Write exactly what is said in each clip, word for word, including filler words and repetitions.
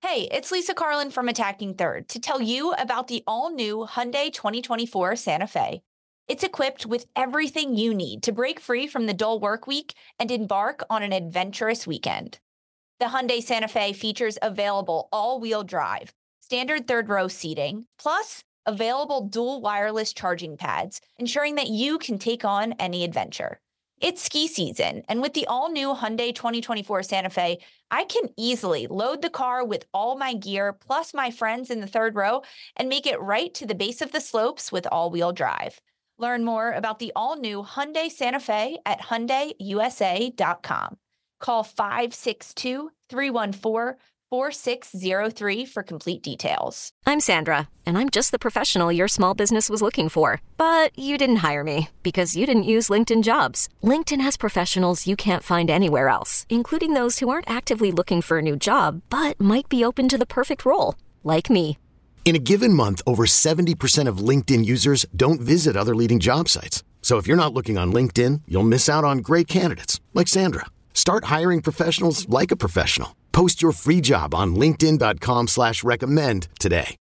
Hey, it's Lisa Carlin from Attacking Third to tell you about the all-new Hyundai twenty twenty-four Santa Fe. It's equipped with everything you need to break free from the dull work week and embark on an adventurous weekend. The Hyundai Santa Fe features available all-wheel drive, standard third-row seating, plus available dual wireless charging pads, ensuring that you can take on any adventure. It's ski season, and with the all-new Hyundai twenty twenty-four Santa Fe, I can easily load the car with all my gear plus my friends in the third row and make it right to the base of the slopes with all-wheel drive. Learn more about the all-new Hyundai Santa Fe at hyundai u s a dot com. Call five six two, three one four, four six zero three for complete details. I'm Sandra, and I'm just the professional your small business was looking for. But you didn't hire me because you didn't use LinkedIn Jobs. LinkedIn has professionals you can't find anywhere else, including those who aren't actively looking for a new job, but might be open to the perfect role, like me. In a given month, over seventy percent of LinkedIn users don't visit other leading job sites. So if you're not looking on LinkedIn, you'll miss out on great candidates like Sandra. Start hiring professionals like a professional. Post your free job on linkedin dot com slash recommend today.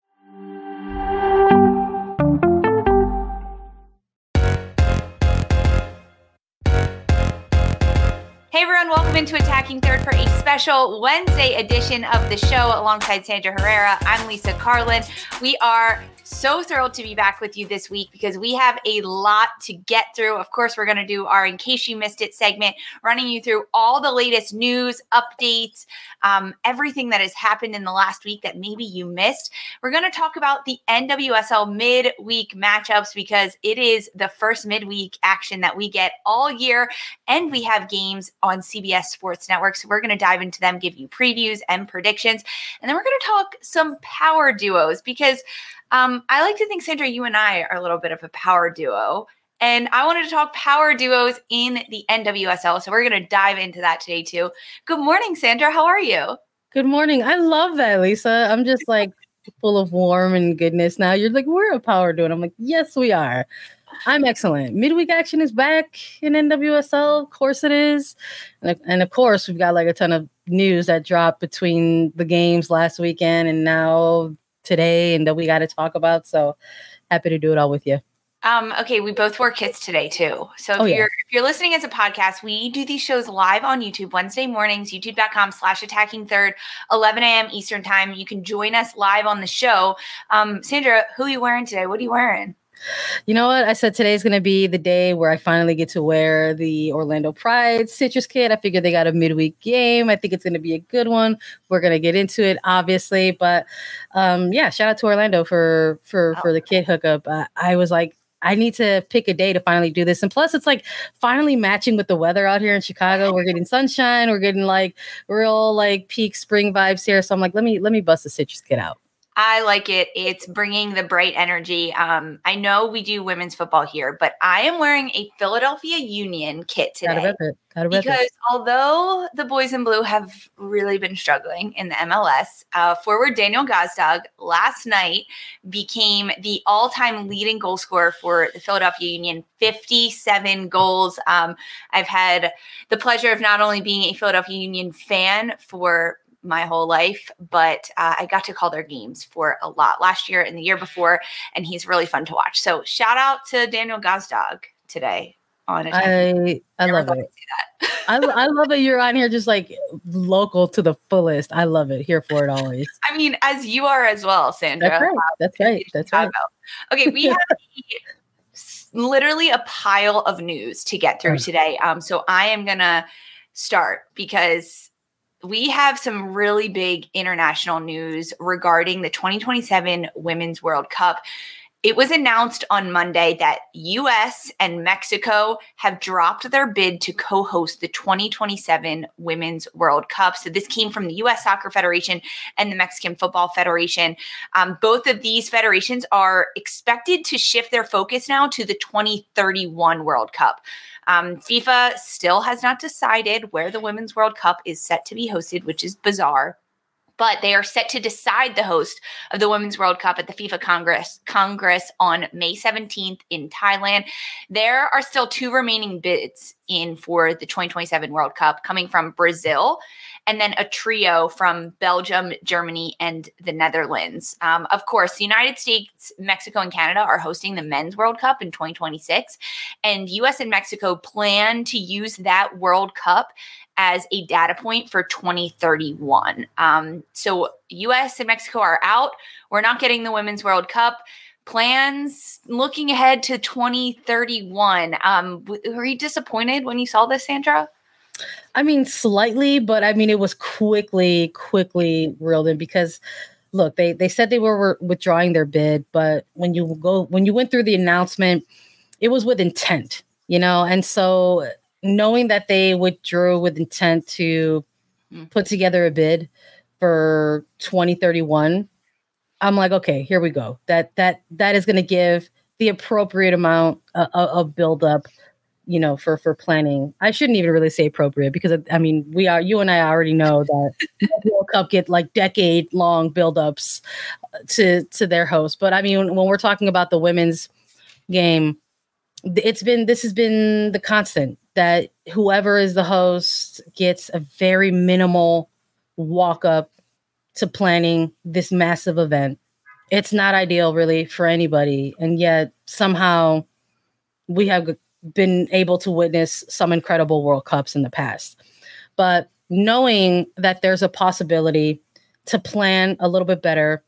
Hey everyone, welcome into Attacking Third for a special Wednesday edition of the show alongside Sandra Herrera. I'm Lisa Carlin. We are so thrilled to be back with you this week because we have a lot to get through. Of course, we're going to do our In Case You Missed It segment, running you through all the latest news, updates, um, everything that has happened in the last week that maybe you missed. We're going to talk about the N W S L midweek matchups because it is the first midweek action that we get all year, and we have games on C B S Sports Network. So we're going to dive into them, give you previews and predictions. And then we're going to talk some power duos because um, I like to think, Sandra, you and I are a little bit of a power duo. And I wanted to talk power duos in the N W S L. So we're going to dive into that today too. Good morning, Sandra. How are you? Good morning. I love that, Lisa. I'm just like full of warm and goodness now. You're like, we're a power duo. And I'm like, yes, we are. I'm excellent. Midweek action is back in N W S L. Of course it is. And, and of course, we've got like a ton of news that dropped between the games last weekend and now today and that we got to talk about. So happy to do it all with you. Um, okay, we both wore kits today too. So if Oh, yeah. you're if you're listening as a podcast, we do these shows live on YouTube Wednesday mornings, youtube.com slash attacking third, eleven a.m. Eastern time. You can join us live on the show. Um, Sandra, who are you wearing today? What are you wearing? You know what? I said today's going to be the day where I finally get to wear the Orlando Pride Citrus kit. I figured they got a midweek game. I think it's going to be a good one. We're going to get into it, obviously. But um, yeah, shout out to Orlando for for, Oh. for the kit hookup. Uh, I was like, I need to pick a day to finally do this. And plus, it's like finally matching with the weather out here in Chicago. We're getting sunshine. We're getting like real like peak spring vibes here. So I'm like, let me let me bust the Citrus kit out. I like it. It's bringing the bright energy. Um, I know we do women's football here, but I am wearing a Philadelphia Union kit today. Gotta rep it. Gotta rep Because it. although the boys in blue have really been struggling in the M L S, uh, forward Daniel Gazdag last night became the all-time leading goal scorer for the Philadelphia Union, fifty-seven goals. Um, I've had the pleasure of not only being a Philadelphia Union fan for my whole life, but uh, I got to call their games for a lot last year and the year before, and he's really fun to watch. So shout out to Daniel Gazdag today on it. I I love it. I, I love it. You're on here just like local to the fullest. I love it. Here for it always. I mean, as you are as well, Sandra. That's right. That's right. That's right. Okay, we have a, literally a pile of news to get through today. Um, so I am gonna start because we have some really big international news regarding the twenty twenty-seven Women's World Cup. It was announced on Monday that U S and Mexico have dropped their bid to co-host the twenty twenty-seven Women's World Cup. So this came from the U S Soccer Federation and the Mexican Football Federation. Um, both of these federations are expected to shift their focus now to the twenty thirty-one World Cup. Um, FIFA still has not decided where the Women's World Cup is set to be hosted, which is bizarre. But they are set to decide the host of the Women's World Cup at the FIFA Congress Congress on May seventeenth in Thailand. There are still two remaining bids in for the twenty twenty-seven World Cup coming from Brazil, and then a trio from Belgium, Germany, and the Netherlands. Um, of course, the United States, Mexico, and Canada are hosting the Men's World Cup in twenty twenty-six, and U S and Mexico plan to use that World Cup as a data point for twenty thirty-one. Um, so U S and Mexico are out. We're not getting the Women's World Cup. Plans looking ahead to twenty thirty-one. Um, were you disappointed when you saw this, Sandra? I mean, slightly, but I mean, it was quickly, quickly reeled in because, look, they they said they were withdrawing their bid, but when you go when you went through the announcement, it was with intent, you know, and so knowing that they withdrew with intent to mm. put together a bid for twenty thirty-one, I'm like, okay, here we go. That that that is going to give the appropriate amount of, of buildup, you know, for for planning. I shouldn't even really say appropriate because I mean, we are you and I already know that the World Cup get like decade long buildups to to their host. But I mean, when we're talking about the women's game, it's been this has been the constant that whoever is the host gets a very minimal walk up to planning this massive event. It's not ideal really for anybody. And yet somehow we have been able to witness some incredible World Cups in the past. But knowing that there's a possibility to plan a little bit better,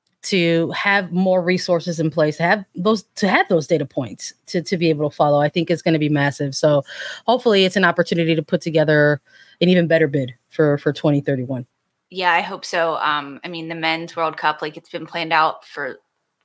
to have more resources in place, to have those to have those data points to, to be able to follow, I think is going to be massive. So hopefully it's an opportunity to put together an even better bid for, for twenty thirty-one. Yeah, I hope so. Um, I mean, the Men's World Cup, like it's been planned out for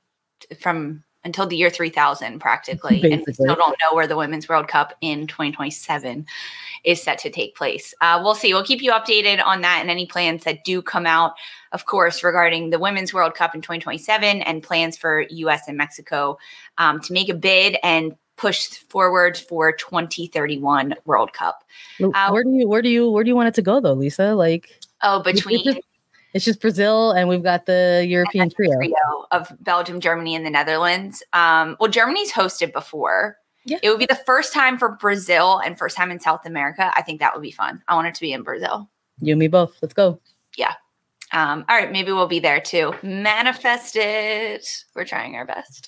from until the year three thousand practically. Basically. And we still don't know where the Women's World Cup in twenty twenty-seven is set to take place. Uh, we'll see. We'll keep you updated on that and any plans that do come out, of course, regarding the Women's World Cup in twenty twenty-seven and plans for U S and Mexico um, to make a bid and push forward for twenty thirty-one World Cup. Uh, where do you where do you where do you want it to go though, Lisa? Like oh, between it's just, it's just Brazil and we've got the European trio. trio of Belgium, Germany, and the Netherlands. Um, well, Germany's hosted before. Yeah. It would be the first time for Brazil and first time in South America. I think that would be fun. I want it to be in Brazil. You and me both. Let's go. Yeah. Um, all right. Maybe we'll be there too. Manifest it. We're trying our best.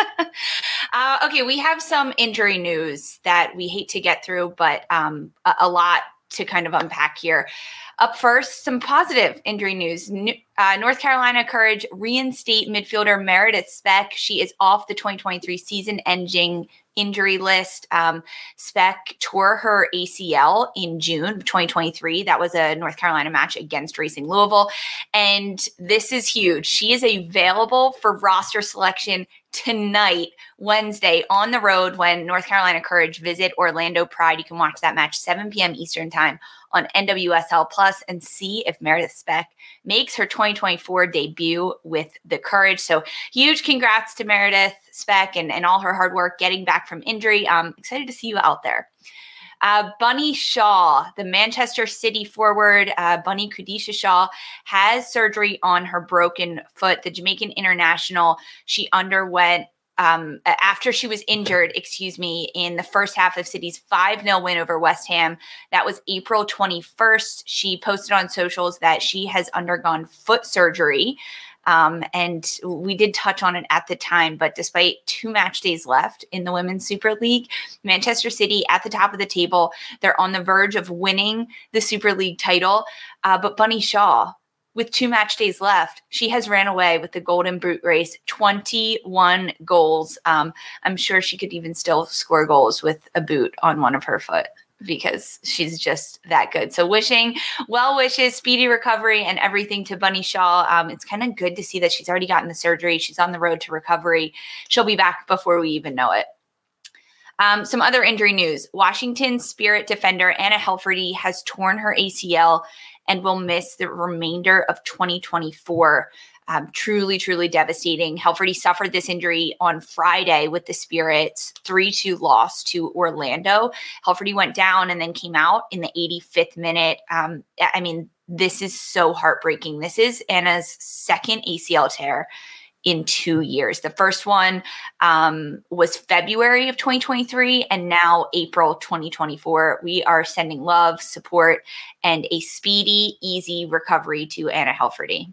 uh, okay. We have some injury news that we hate to get through, but um, a, a lot to kind of unpack here. Up first, some positive injury news. Uh, North Carolina Courage reinstate midfielder Meredith Speck. She is off the twenty twenty-three season-ending injury list. Um, Speck tore her A C L in June of twenty twenty-three. That was a North Carolina match against Racing Louisville. And this is huge. She is available for roster selection tonight, Wednesday, on the road when North Carolina Courage visit Orlando Pride. You can watch that match seven p.m. Eastern time on N W S L Plus and see if Meredith Speck makes her twenty twenty-four debut with the Courage. So huge congrats to Meredith Speck and, and all her hard work getting back from injury. I'm excited to see you out there. Uh, Bunny Shaw, the Manchester City forward, uh, Bunny Khadisha Shaw, has surgery on her broken foot. The Jamaican international, she underwent um, after she was injured, excuse me, in the first half of City's five nil win over West Ham. That was April twenty-first. She posted on socials that she has undergone foot surgery. Um, and we did touch on it at the time, but despite two match days left in the Women's Super League, Manchester City at the top of the table, they're on the verge of winning the Super League title. Uh, but Bunny Shaw, with two match days left, she has ran away with the Golden Boot race, twenty-one goals. Um, I'm sure she could even still score goals with a boot on one of her foot, because she's just that good. So wishing well wishes, speedy recovery and everything to Bunny Shaw. Um, it's kind of good to see that she's already gotten the surgery. She's on the road to recovery. She'll be back before we even know it. Um, some other injury news. Washington Spirit defender Anna Helferty has torn her A C L and will miss the remainder of twenty twenty-four. Um, truly, truly devastating. Helferty suffered this injury on Friday with the Spirits' three two loss to Orlando. Helferty went down and then came out in the eighty-fifth minute. Um, I mean, this is so heartbreaking. This is Anna's second A C L tear in two years. The first one um, was February of twenty twenty-three, and now April twenty twenty-four. We are sending love, support, and a speedy, easy recovery to Anna Helferty.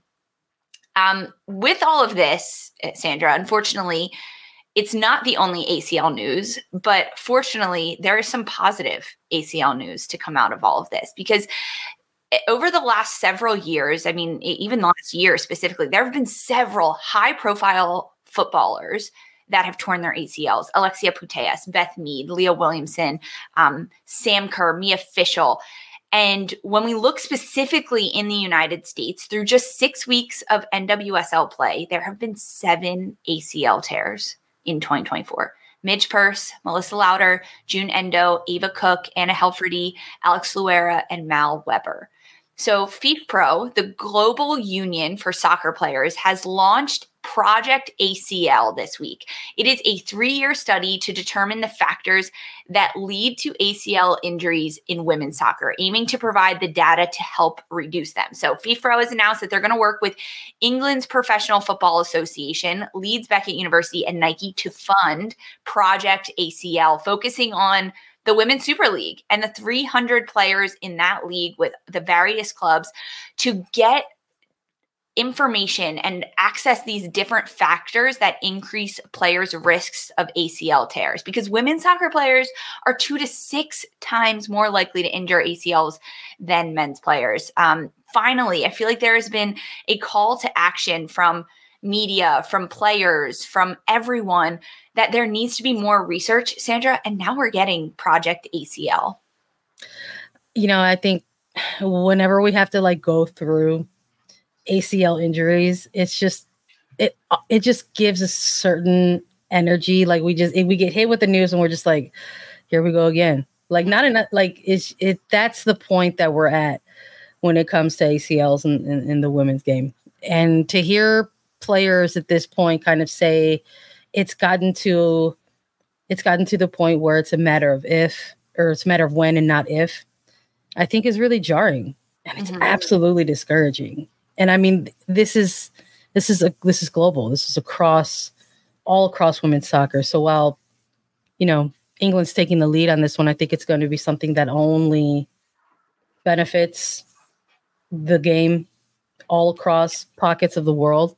Um, with all of this, Sandra, unfortunately, it's not the only A C L news, but fortunately, there is some positive A C L news to come out of all of this, because over the last several years, I mean, even last year specifically, there have been several high-profile footballers that have torn their A C Ls. Alexia Putellas, Beth Mead, Leah Williamson, um, Sam Kerr, Mia Fishel. And when we look specifically in the United States, through just six weeks of N W S L play, there have been seven A C L tears in twenty twenty-four. Midge Purse, Melissa Lauder, June Endo, Ava Cook, Anna Helferty, Alex Luera, and Mal Weber. So FIFPro, the global union for soccer players, has launched Project A C L this week. It is a three-year study to determine the factors that lead to A C L injuries in women's soccer, aiming to provide the data to help reduce them. So FIFPro has announced that they're going to work with England's Professional Football Association, Leeds Beckett University, and Nike to fund Project A C L, focusing on the Women's Super League and the three hundred players in that league with the various clubs to get information and access these different factors that increase players' risks of A C L tears, because women's soccer players are two to six times more likely to injure A C Ls than men's players. Um, finally, I feel like there has been a call to action from media, from players, from everyone, that there needs to be more research, Sandra, and now we're getting Project A C L. You know, I think whenever we have to like go through A C L injuries, it's just it it just gives a certain energy. Like we just we get hit with the news and we're just like, here we go again. Like not enough. Like it's it. That's the point that we're at when it comes to A C Ls in, in, in the women's game. And to hear players at this point kind of say it's gotten to it's gotten to the point where it's a matter of if, or it's a matter of when and not if, I think is really jarring, and it's mm-hmm. absolutely discouraging. And I mean, this is this is a this is global. This is across all across women's soccer. So while, you know, England's taking the lead on this one, I think it's going to be something that only benefits the game all across pockets of the world.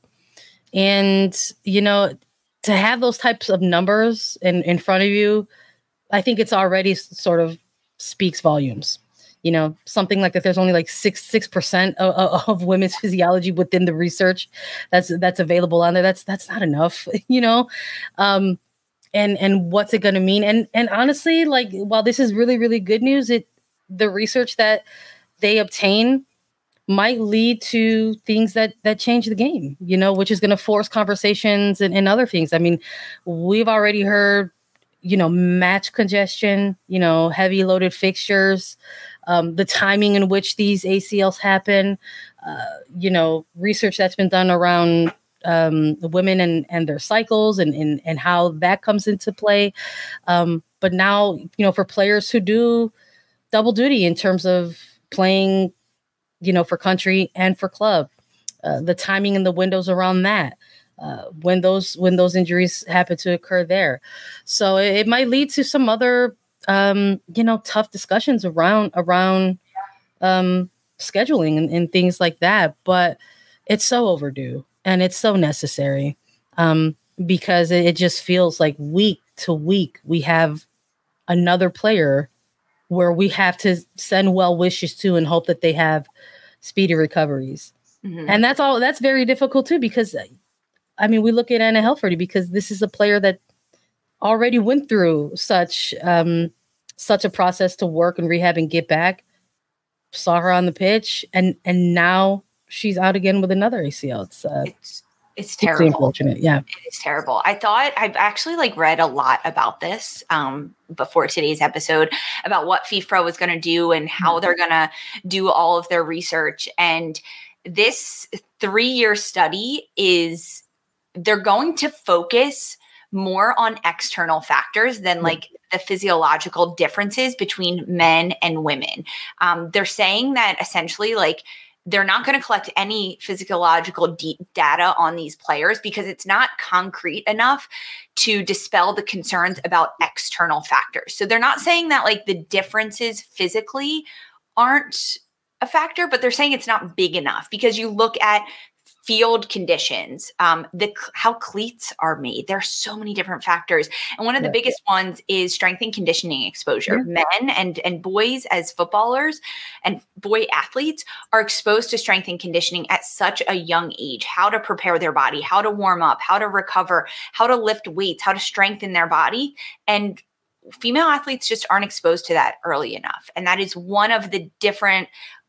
And, you know, to have those types of numbers in, in front of you, I think it's already sort of speaks volumes. You know, something like that. There's only like six six percent of, of women's physiology within the research that's that's available on there. That's that's not enough, you know. Um, and and what's it going to mean? And and honestly, like while this is really really good news, it the research that they obtain might lead to things that that change the game, you know, which is going to force conversations and, and other things. I mean, we've already heard, you know, match congestion, you know, heavy loaded fixtures, um, the timing in which these A C Ls happen, uh, you know, research that's been done around um, the women and, and their cycles and, and, and how that comes into play. Um, but now, you know, for players who do double duty in terms of playing, you know, for country and for club, uh, the timing and the windows around that, uh, when those when those injuries happen to occur there. So it, it might lead to some other, um, you know, tough discussions around around um, scheduling and, and things like that. But it's so overdue and it's so necessary um, because it, it just feels like week to week we have another player where we have to send well wishes to and hope that they have speedy recoveries. Mm-hmm. And that's all, that's very difficult too, because I mean, we look at Anna Helferty because this is a player that already went through such, um, such a process to work and rehab and get back, saw her on the pitch, and, and now she's out again with another A C L. It's, uh, it's It's terrible. It's unfortunate. Yeah. It is terrible. I thought I've actually like read a lot about this um, before today's episode about what FIFA was going to do and how they're going to do all of their research. And this three-year study is, they're going to focus more on external factors than like the physiological differences between men and women. Um, they're saying that essentially like they're not going to collect any physiological de- data on these players because it's not concrete enough to dispel the concerns about external factors. So they're not saying that like the differences physically aren't a factor, but they're saying it's not big enough because you look at field conditions, um, the how cleats are made. There are so many different factors. And one of the yeah. biggest ones is strength and conditioning exposure. Yeah. Men and, and boys as footballers and boy athletes are exposed to strength and conditioning at such a young age, how to prepare their body, how to warm up, how to recover, how to lift weights, how to strengthen their body. And female athletes just aren't exposed to that early enough. And that is one of the different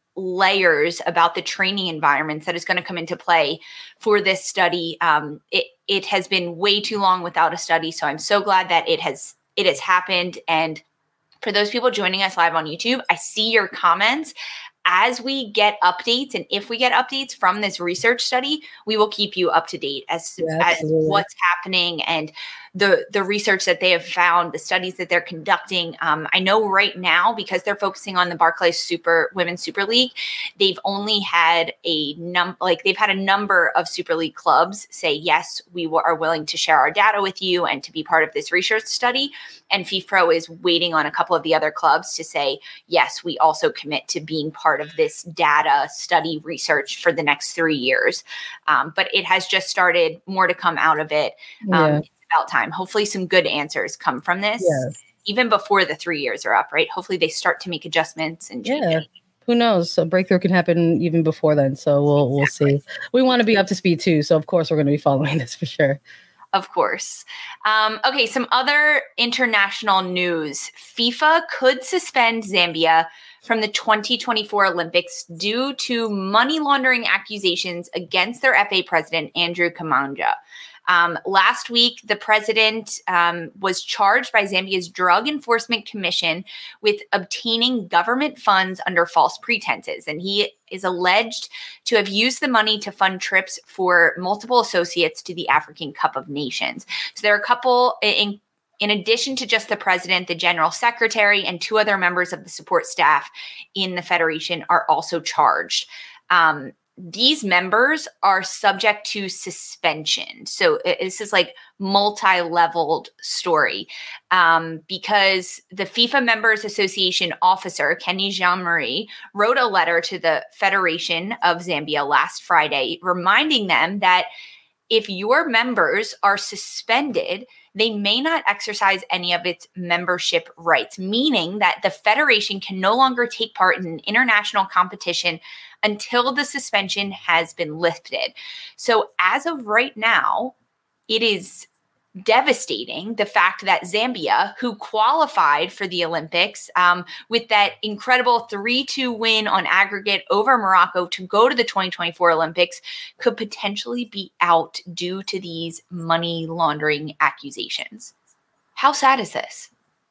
layers about the training environments that is going to come into play for this study. Um, it it has been way too long without a study, so I'm so glad that it has it has happened. And for those people joining us live on YouTube, I see your comments. As we get updates, and if we get updates from this research study, we will keep you up to date as, yeah, as what's happening and the the research that they have found, the studies that they're conducting. Um, I know right now, because they're focusing on the Barclays Super Women's Super League, they've only had a num like they've had a number of Super League clubs say, yes, we w- are willing to share our data with you and to be part of this research study. And FIFPro is waiting on a couple of the other clubs to say, yes, we also commit to being part of this data study research for the next three years. Um, but it has just started, more to come out of it. Um, yeah. About time. Hopefully some good answers come from this, yes. even before the three years are up, right? Hopefully they start to make adjustments and change yeah. it. Who knows? A breakthrough can happen even before then. So we'll we'll Exactly. see. We want to be up to speed too. So of course we're going to be following this for sure. Of course. Um, okay, some other international news. FIFA could suspend Zambia from the twenty twenty-four Olympics due to money laundering accusations against their F A president, Andrew Kamanja. Um, last week, the president um, was charged by Zambia's Drug Enforcement Commission with obtaining government funds under false pretenses. And he is alleged to have used the money to fund trips for multiple associates to the African Cup of Nations. So there are a couple in In addition to just the president, the general secretary, and two other members of the support staff in the federation are also charged. Um, these members are subject to suspension. So this is like multi-leveled story um, because the FIFA Members Association officer, Kenny Jean-Marie, wrote a letter to the Federation of Zambia last Friday, reminding them that if your members are suspended, they may not exercise any of its membership rights, meaning that the federation can no longer take part in an international competition until the suspension has been lifted. So as of right now, it is devastating, the fact that Zambia, who qualified for the Olympics um, with that incredible three two win on aggregate over Morocco to go to the twenty twenty-four Olympics, could potentially be out due to these money laundering accusations. How sad is this?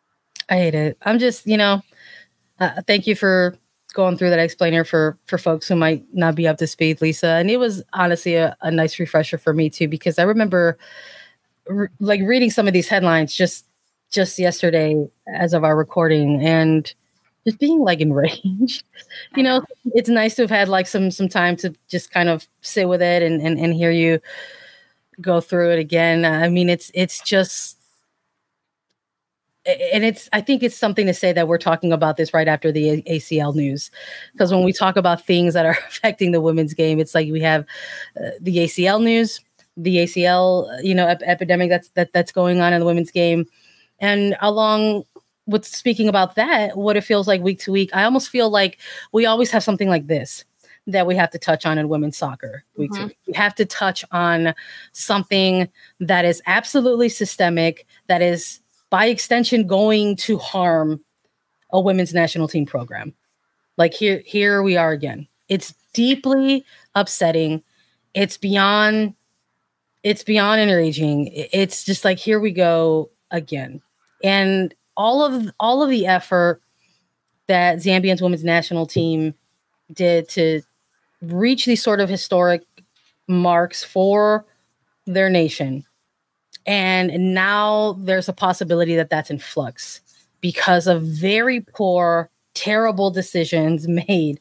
I hate it. I'm just, you know, uh, thank you for going through that explainer for for folks who might not be up to speed, Lisa. And it was honestly a, a nice refresher for me too, because I remember re- like reading some of these headlines just just yesterday as of our recording and just being like enraged. You know, it's nice to have had like some some time to just kind of sit with it and and, and hear you go through it again. I mean, it's it's just And it's, I think it's something to say that we're talking about this right after the A C L news, because when we talk about things that are affecting the women's game, it's like we have uh, the A C L news, the A C L, you know, ep- epidemic that's that that's going on in the women's game, and along with speaking about that, what it feels like week to week, I almost feel like we always have something like this that we have to touch on in women's soccer week mm-hmm. to week. We have to touch on something that is absolutely systemic, that is by extension going to harm a women's national team program. Like here, here we are again. It's deeply upsetting. It's beyond it's beyond enraging. It's just like, here we go again. And all of all of the effort that Zambia's women's national team did to reach these sort of historic marks for their nation. And now there's a possibility that that's in flux because of very poor, terrible decisions made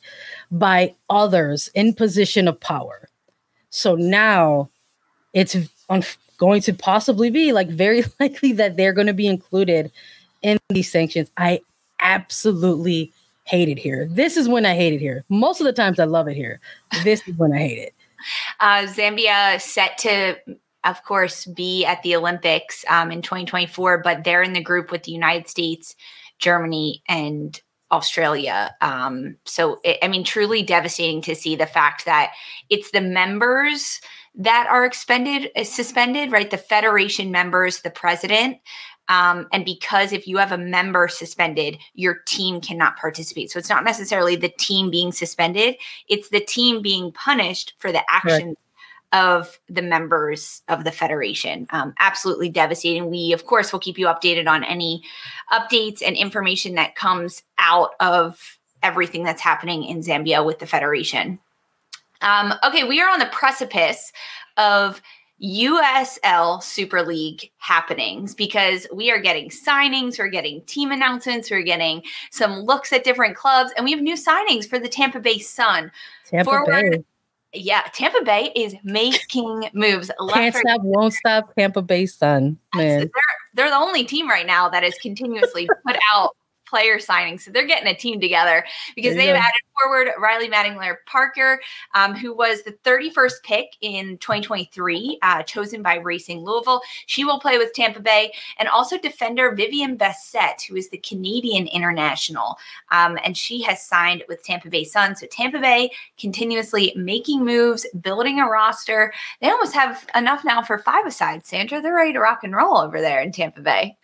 by others in position of power. So now it's un- going to possibly be like very likely that they're going to be included in these sanctions. I absolutely hate it here. This is when I hate it here. Most of the times I love it here. This is when I hate it. Uh, Zambia set to, of course, be at the Olympics um, in twenty twenty-four, but they're in the group with the United States, Germany, and Australia. Um, so, it, I mean, truly devastating to see the fact that it's the members that are expended, uh, suspended, right? The federation members, the president. Um, and because if you have a member suspended, your team cannot participate. So it's not necessarily the team being suspended. It's the team being punished for the actions right. of the members of the federation. Um, absolutely devastating. We, of course, will keep you updated on any updates and information that comes out of everything that's happening in Zambia with the federation. Um, okay, we are on the precipice of U S L Super League happenings because we are getting signings, we're getting team announcements, we're getting some looks at different clubs, and we have new signings for the Tampa Bay Sun. Tampa Forward, Bay. Yeah, Tampa Bay is making moves. Can't stop, won't stop, Tampa Bay Sun. Man. They're, they're the only team right now that is continuously put out player signings. So they're getting a team together because they've added forward Riley Mattingler Parker, um, who was the thirty-first pick in twenty twenty-three, uh, chosen by Racing Louisville. She will play with Tampa Bay, and also defender Vivian Bessette, who is the Canadian international. Um, and she has signed with Tampa Bay Sun. So Tampa Bay continuously making moves, building a roster. They almost have enough now for five-a-side, Sandra. They're ready to rock and roll over there in Tampa Bay.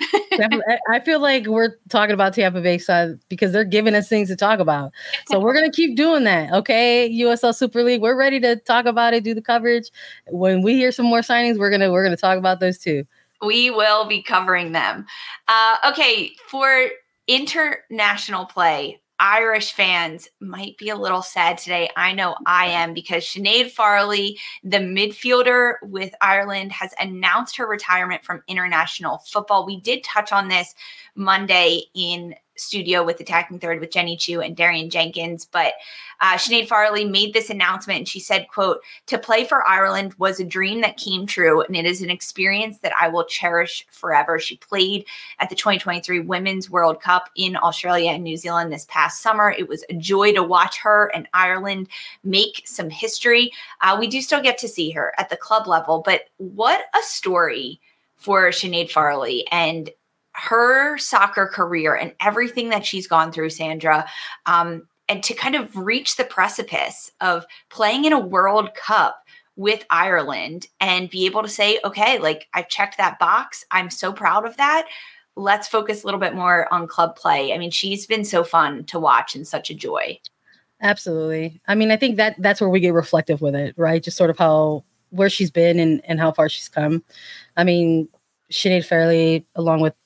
I feel like we're talking about Tampa Bay Sun because they're giving us things to talk about. So we're going to keep doing that. Okay. U S L Super League. We're ready to talk about it, do the coverage. When we hear some more signings, we're going to, we're going to talk about those too. We will be covering them. Uh, okay. For international play, Irish fans might be a little sad today. I know I am, because Sinead Farrelly, the midfielder with Ireland, has announced her retirement from international football. We did touch on this Monday in studio with Attacking Third with Jenny Chu and Darian Jenkins, but uh, Sinead Farrelly made this announcement and she said, quote, "To play for Ireland was a dream that came true, and it is an experience that I will cherish forever." She played at the twenty twenty-three Women's World Cup in Australia and New Zealand this past summer. It was a joy to watch her and Ireland make some history. Uh, we do still get to see her at the club level, but what a story for Sinead Farrelly and her soccer career and everything that she's gone through, Sandra, um, and to kind of reach the precipice of playing in a World Cup with Ireland and be able to say, okay, like, I've checked that box. I'm so proud of that. Let's focus a little bit more on club play. I mean, she's been so fun to watch and such a joy. Absolutely. I mean, I think that that's where we get reflective with it, right? Just sort of how, where she's been and, and how far she's come. I mean, Sinead Farrelly, along with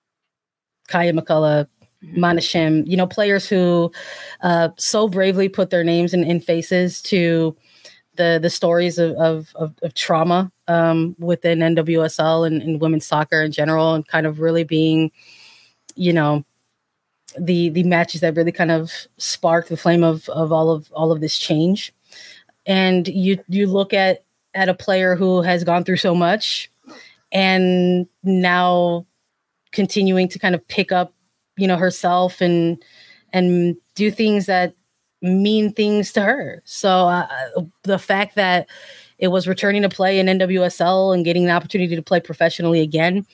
Kaya McCullough, Mana Shim, you know, players who uh, so bravely put their names and, and faces to the the stories of of, of, of trauma um, within N W S L and, and women's soccer in general, and kind of really being, you know, the the matches that really kind of sparked the flame of of all of all of this change. And you you look at at a player who has gone through so much, and now continuing to kind of pick up, you know, herself and and do things that mean things to her. So uh, the fact that it was returning to play in N W S L and getting the opportunity to play professionally again,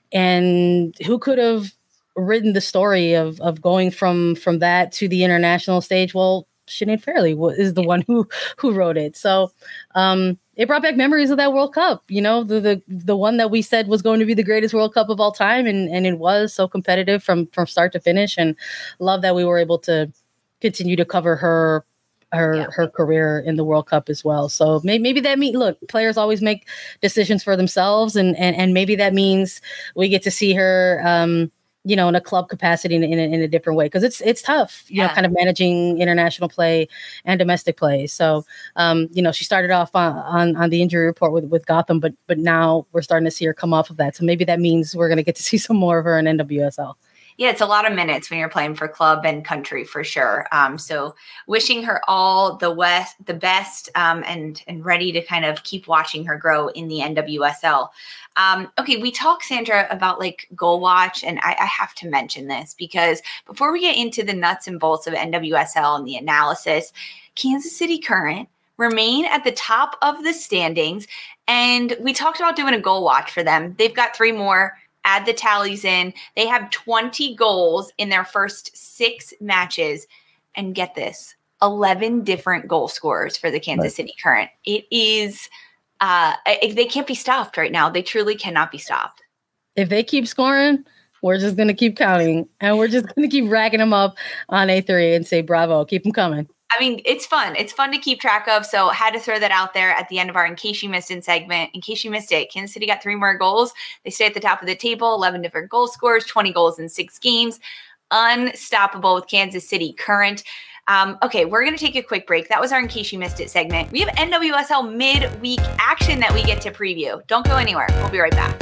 and who could have written the story of of going from from that to the international stage? Well, Sinead Farrelly is the one who who wrote it. So um, it brought back memories of that World Cup, you know, the, the the one that we said was going to be the greatest World Cup of all time. And, and it was so competitive from, from start to finish. And love that we were able to continue to cover her her Yeah. her career in the World Cup as well. So maybe, maybe that means, look, players always make decisions for themselves, and and and maybe that means we get to see her, um, you know, in a club capacity in, in, a, in a different way, because it's it's tough, you Yeah. know, kind of managing international play and domestic play. So, um, you know, she started off on, on on the injury report with with Gotham, but but now we're starting to see her come off of that. So maybe that means we're going to get to see some more of her in N W S L. Yeah, it's a lot of minutes when you're playing for club and country for sure. Um, so wishing her all the west, the best, um, and and ready to kind of keep watching her grow in the N W S L. Um, okay, we talked, Sandra, about like Goal Watch, and I, I have to mention this because before we get into the nuts and bolts of N W S L and the analysis, Kansas City Current remain at the top of the standings, and we talked about doing a Goal Watch for them. They've got three more. Add the tallies in. They have twenty goals in their first six matches. And get this, eleven different goal scorers for the Kansas Right. City Current. It is, uh, they can't be stopped right now. They truly cannot be stopped. If they keep scoring, we're just going to keep counting, and we're just going to keep racking them up on A three and say, bravo, keep them coming. I mean, it's fun. It's fun to keep track of. So had to throw that out there at the end of our In Case You Missed It segment. In case you missed it, Kansas City got three more goals. They stay at the top of the table, eleven different goal scorers, twenty goals in six games. Unstoppable with Kansas City Current. Um, okay, we're going to take a quick break. That was our In Case You Missed It segment. We have N W S L midweek action that we get to preview. Don't go anywhere. We'll be right back.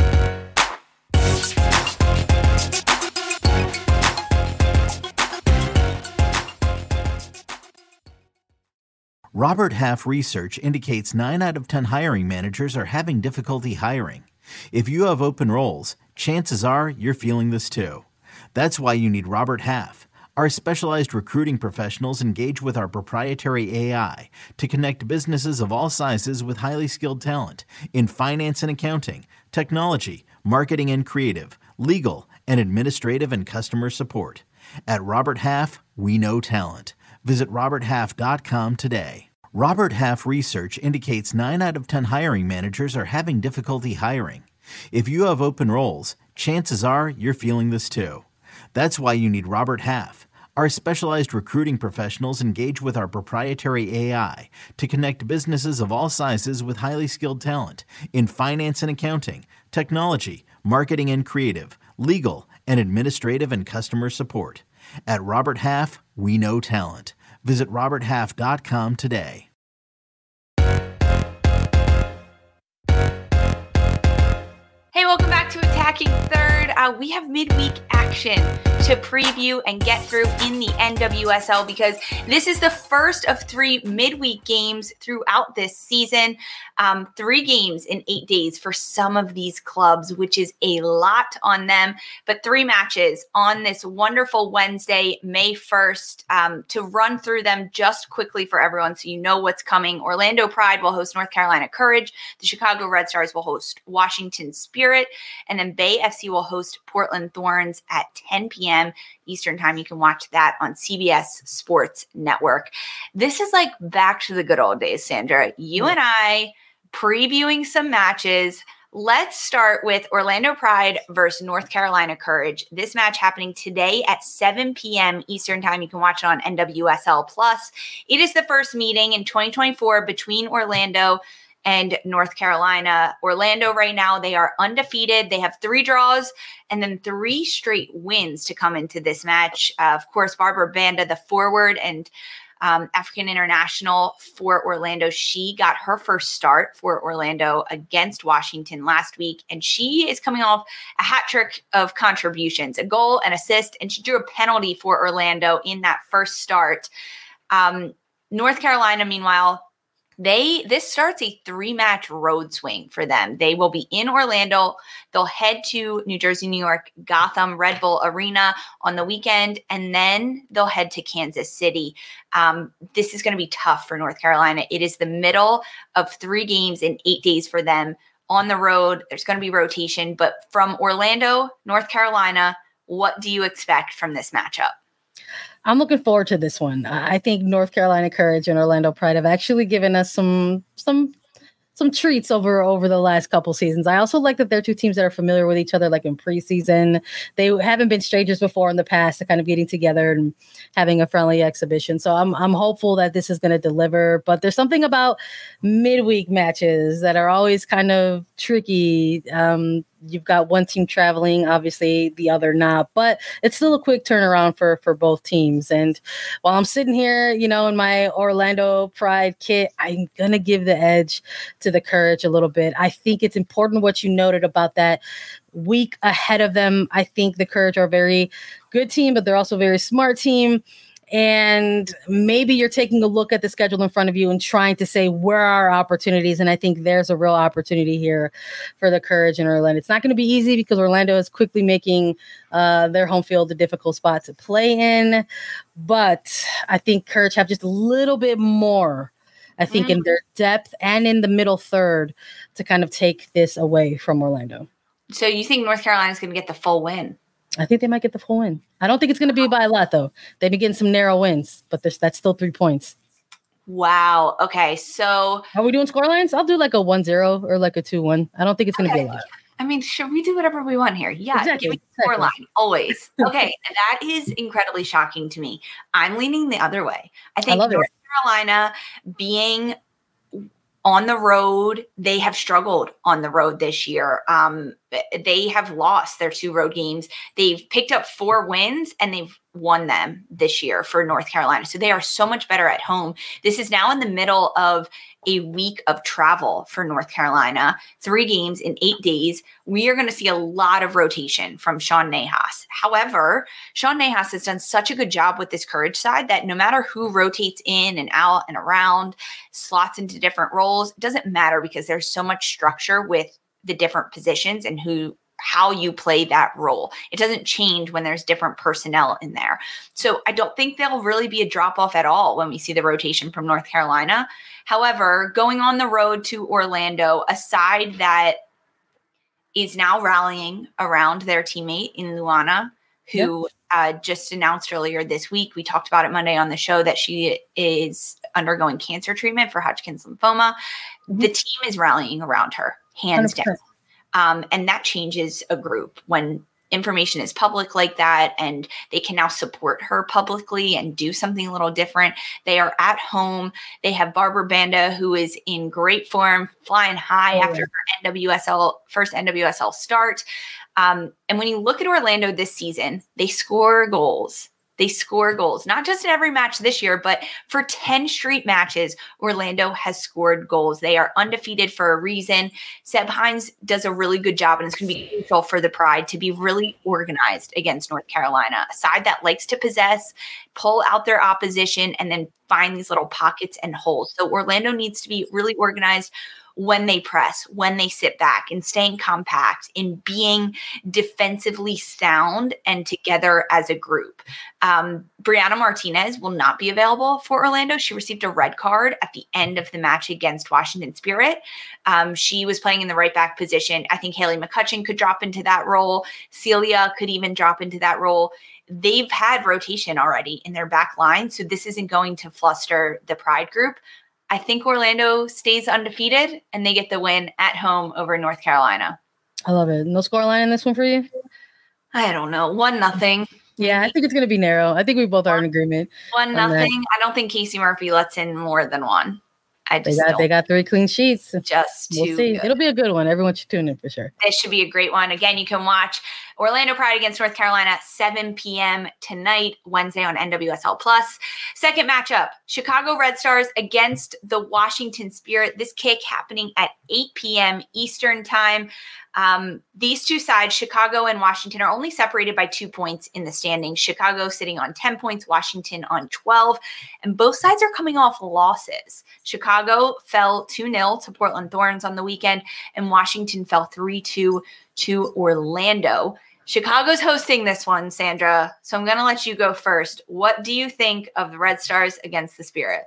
Robert Half research indicates nine out of ten hiring managers are having difficulty hiring. If you have open roles, chances are you're feeling this too. That's why you need Robert Half. Our specialized recruiting professionals engage with our proprietary A I to connect businesses of all sizes with highly skilled talent in finance and accounting, technology, marketing and creative, legal, and administrative and customer support. At Robert Half, we know talent. Visit robert half dot com today. Robert Half research indicates nine out of ten hiring managers are having difficulty hiring. If you have open roles, chances are you're feeling this too. That's why you need Robert Half. Our specialized recruiting professionals engage with our proprietary A I to connect businesses of all sizes with highly skilled talent in finance and accounting, technology, marketing and creative, legal, and administrative and customer support. At Robert Half, we know talent. Visit robert half dot com today. Hey, welcome back to Attacking Third. Uh, we have midweek action to preview and get through in the N W S L because this is the first of three midweek games throughout this season. Um, three games in eight days for some of these clubs, which is a lot on them. But three matches on this wonderful Wednesday, May first, um, to run through them just quickly for everyone so you know what's coming. Orlando Pride will host North Carolina Courage. The Chicago Red Stars will host Washington Spirit. And then Bay F C will host Portland Thorns at ten p.m. Eastern time. You can watch that on C B S Sports Network. This is like back to the good old days, Sandra. You and I previewing some matches. Let's start with Orlando Pride versus North Carolina Courage. This match happening today at seven p.m. Eastern time. You can watch it on N W S L Plus. It is the first meeting in twenty twenty-four between Orlando and North Carolina. Orlando right now, they are undefeated. They have three draws and then three straight wins to come into this match. Uh, of course, Barbara Banda, the forward and um, African international for Orlando, she got her first start for Orlando against Washington last week, and she is coming off a hat trick of contributions, a goal, an assist, and she drew a penalty for Orlando in that first start. Um, North Carolina, meanwhile, They this starts a three-match road swing for them. They will be in Orlando. They'll head to New Jersey, New York, Gotham, Red Bull Arena on the weekend, and then they'll head to Kansas City. Um, this is going to be tough for North Carolina. It is the middle of three games in eight days for them on the road. There's going to be rotation, but from Orlando, North Carolina, what do you expect from this matchup? I'm looking forward to this one. I think North Carolina Courage and Orlando Pride have actually given us some some some treats over over the last couple seasons. I also like that they're two teams that are familiar with each other, like in preseason. They haven't been strangers before in the past, to kind of getting together and having a friendly exhibition. So I'm I'm hopeful that this is going to deliver. But there's something about midweek matches that are always kind of tricky. Um, You've got one team traveling, obviously the other not, but it's still a quick turnaround for, for both teams. And while I'm sitting here, you know, in my Orlando Pride kit, I'm going to give the edge to the Courage a little bit. I think it's important what you noted about that week ahead of them. I think the Courage are a very good team, but they're also a very smart team. And maybe you're taking a look at the schedule in front of you and trying to say, where are our opportunities? And I think there's a real opportunity here for the Courage in Orlando. It's not going to be easy because Orlando is quickly making uh, their home field a difficult spot to play in. But I think Courage have just a little bit more, I think, mm-hmm. in their depth and in the middle third to kind of take this away from Orlando. So you think North Carolina is going to get the full win? I think they might get the full win. I don't think it's going to be by a lot, though. They've been getting some narrow wins, but that's still three points. Wow. Okay. So are we doing scorelines? I'll do like a one zero or like a two one. I don't think it's going to okay. be a lot. I mean, should we do whatever we want here? Yeah. Exactly. Give me the score line. Always. Okay. That is incredibly shocking to me. I'm leaning the other way. I think I North it. Carolina being on the road, they have struggled on the road this year. Um, they have lost their two road games. They've picked up four wins and they've won them this year for North Carolina. So they are so much better at home. This is now in the middle of a week of travel for North Carolina, three games in eight days. We are going to see a lot of rotation from Sean Nahas. However, Sean Nahas has done such a good job with this Courage side that no matter who rotates in and out and around, slots into different roles, it doesn't matter because there's so much structure with the different positions and who how you play that role. It doesn't change when there's different personnel in there. So I don't think there'll really be a drop off at all when we see the rotation from North Carolina. However, going on the road to Orlando, a side that is now rallying around their teammate in Luana, who yep. uh, just announced earlier this week, we talked about it Monday on the show, that she is undergoing cancer treatment for Hodgkin's lymphoma. Mm-hmm. The team is rallying around her, hands one hundred percent down. Um, and that changes a group when information is public like that, and they can now support her publicly and do something a little different. They are at home. They have Barbara Banda, who is in great form, flying high oh, after yeah. her N W S L first N W S L start. Um, and when you look at Orlando this season, they score goals. They score goals, not just in every match this year, but for ten straight matches, Orlando has scored goals. They are undefeated for a reason. Seb Hines does a really good job, and it's going to be crucial for the Pride to be really organized against North Carolina, a side that likes to possess, pull out their opposition, and then find these little pockets and holes. So Orlando needs to be really organized when they press, when they sit back, and staying compact, in being defensively sound and together as a group. Um, Brianna Martinez will not be available for Orlando. She received a red card at the end of the match against Washington Spirit. Um, she was playing in the right back position. I think Haley McCutcheon could drop into that role. Celia could even drop into that role. They've had rotation already in their back line, so this isn't going to fluster the Pride group. I think Orlando stays undefeated and they get the win at home over North Carolina. I love it. No scoreline in this one for you? I don't know. One nothing. Yeah, I think it's going to be narrow. I think we both are in agreement. One nothing. I don't think Casey Murphy lets in more than one. I just they got, they got three clean sheets. Just we'll see. Good. It'll be a good one. Everyone should tune in for sure. It should be a great one. Again, you can watch Orlando Pride against North Carolina at seven p.m. tonight, Wednesday on N W S L Plus. Second matchup, Chicago Red Stars against the Washington Spirit. This kick happening at eight p.m. Eastern time. Um, these two sides, Chicago and Washington, are only separated by two points in the standings. Chicago sitting on ten points, Washington on twelve, and both sides are coming off losses. Chicago fell two nil to Portland Thorns on the weekend, and Washington fell three two to Orlando. Chicago's hosting this one, Sandra, so I'm going to let you go first. What do you think of the Red Stars against the Spirit?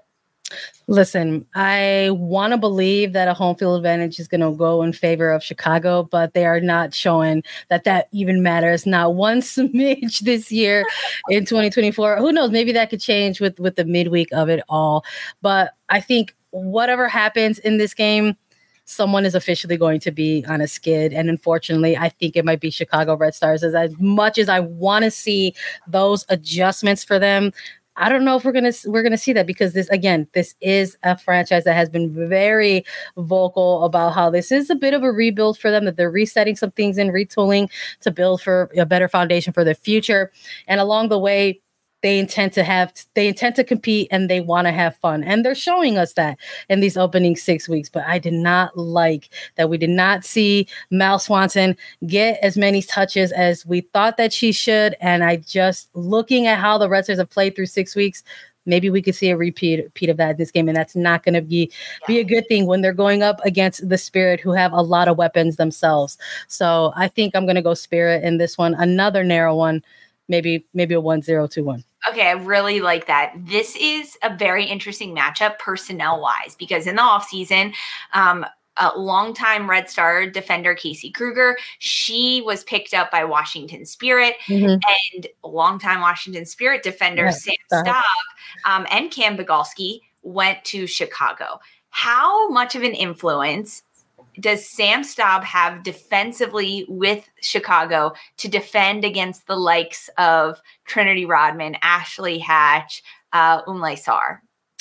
Listen, I want to believe that a home field advantage is going to go in favor of Chicago, but they are not showing that that even matters. Not one smidge this year in twenty twenty-four. Who knows? Maybe that could change with, with the midweek of it all. But I think whatever happens in this game, someone is officially going to be on a skid. And unfortunately, I think it might be Chicago Red Stars. As, as much as I want to see those adjustments for them, I don't know if we're gonna we're gonna see that, because this again, this is a franchise that has been very vocal about how this is a bit of a rebuild for them, that they're resetting some things and retooling to build for a better foundation for their future. And along the way, they intend to have they intend to compete, and they want to have fun. And they're showing us that in these opening six weeks. But I did not like that we did not see Mal Swanson get as many touches as we thought that she should. And I just, looking at how the Red Stars have played through six weeks, maybe we could see a repeat, repeat of that in this game. And that's not going to be, yeah. be a good thing when they're going up against the Spirit, who have a lot of weapons themselves. So I think I'm going to go Spirit in this one. Another narrow one, maybe, maybe a one zero two one. Okay, I really like that. This is a very interesting matchup personnel-wise, because in the offseason, um, a longtime Red Star defender, Casey Kruger, she was picked up by Washington Spirit, mm-hmm. and longtime Washington Spirit defender, yeah, Sam Staub, um, and Cam Biegalski went to Chicago. How much of an influence does Sam Staub have defensively with Chicago to defend against the likes of Trinity Rodman, Ashley Hatch, uh, Umlay Sarr?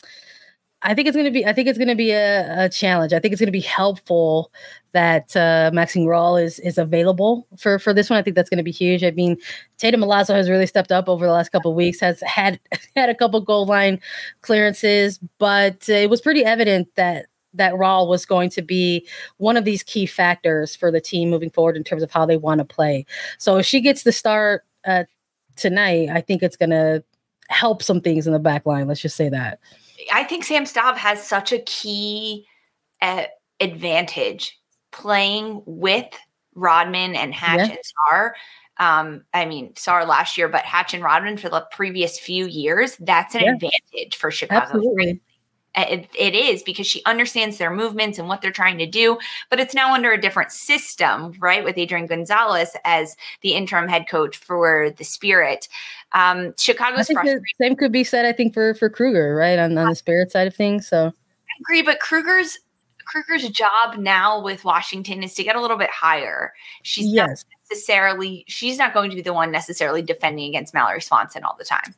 I think it's going to be, I think it's going to be a, a challenge. I think it's going to be helpful that uh, Maxine Rawle is, is available for, for this one. I think that's going to be huge. I mean, Tatum Milazzo has really stepped up over the last couple of weeks, has had, had a couple goal line clearances, but it was pretty evident that that Rawle was going to be one of these key factors for the team moving forward in terms of how they want to play. So if she gets the start uh, tonight, I think it's going to help some things in the back line. Let's just say that. I think Sam Staub has such a key uh, advantage playing with Rodman and Hatch yeah. and Sarr. Um, I mean, Sarr last year, but Hatch and Rodman for the previous few years, that's an yeah. advantage for Chicago. Absolutely. It, it is, because she understands their movements and what they're trying to do, but it's now under a different system, right? With Adrian Gonzalez as the interim head coach for the Spirit. Um, Chicago's frustrated. The same could be said, I think, for, for Kruger, right? On, on the Spirit side of things. So I agree, but Kruger's Kruger's job now with Washington is to get a little bit higher. She's yes. not necessarily, she's not going to be the one necessarily defending against Mallory Swanson all the time.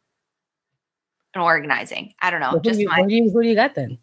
And organizing. I don't know. Well, just who, my, who, do you, who do you got then?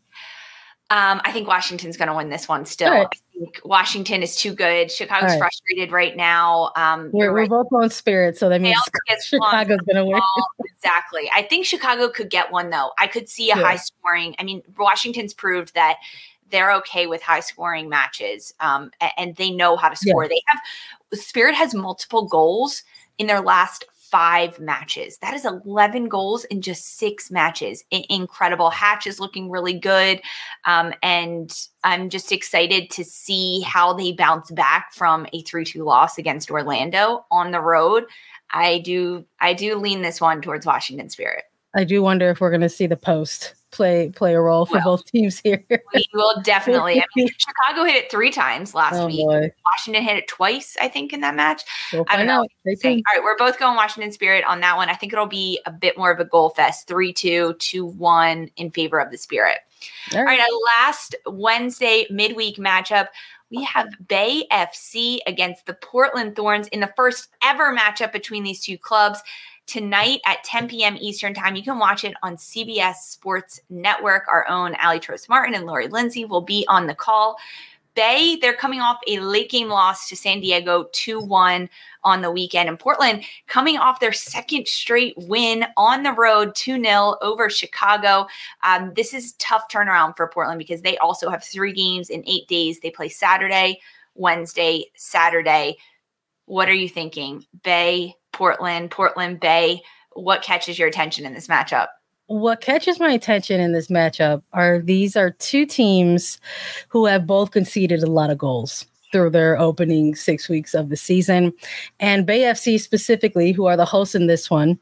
Um, I think Washington's going to win this one still. Right. I think Washington is too good. Chicago's right. frustrated right now. Um, we're we're right. both on Spirit, so that means Chicago's going to win. Exactly. I think Chicago could get one, though. I could see a yeah. high scoring. I mean, Washington's proved that they're okay with high scoring matches, um, and, and they know how to score. Yeah. They have Spirit has multiple goals in their last five matches. That is eleven goals in just six matches. I- incredible. Hatch is looking really good. Um, and I'm just excited to see how they bounce back from a three two loss against Orlando on the road. I do, I do lean this one towards Washington Spirit. I do wonder if we're going to see the post play play a role for well, both teams here. We will definitely. I mean, Chicago hit it three times last oh, week. Boy. Washington hit it twice, I think, in that match. We'll I don't know. All right, we're both going Washington Spirit on that one. I think it'll be a bit more of a goal fest, three two, two one in favor of the Spirit. All right, All right our last Wednesday midweek matchup, we have Bay F C against the Portland Thorns in the first ever matchup between these two clubs. Tonight at ten p.m. Eastern time. You can watch it on C B S Sports Network. Our own Ali Trost Martin and Lori Lindsay will be on the call. Bay, they're coming off a late game loss to San Diego two one on the weekend. And Portland coming off their second straight win on the road two nil over Chicago. Um, this is tough turnaround for Portland because they also have three games in eight days. They play Saturday, Wednesday, Saturday. What are you thinking? Bay, Portland, Portland, Bay. What catches your attention in this matchup? What catches my attention in this matchup are these are two teams who have both conceded a lot of goals through their opening six weeks of the season. And Bay F C specifically, who are the hosts in this one,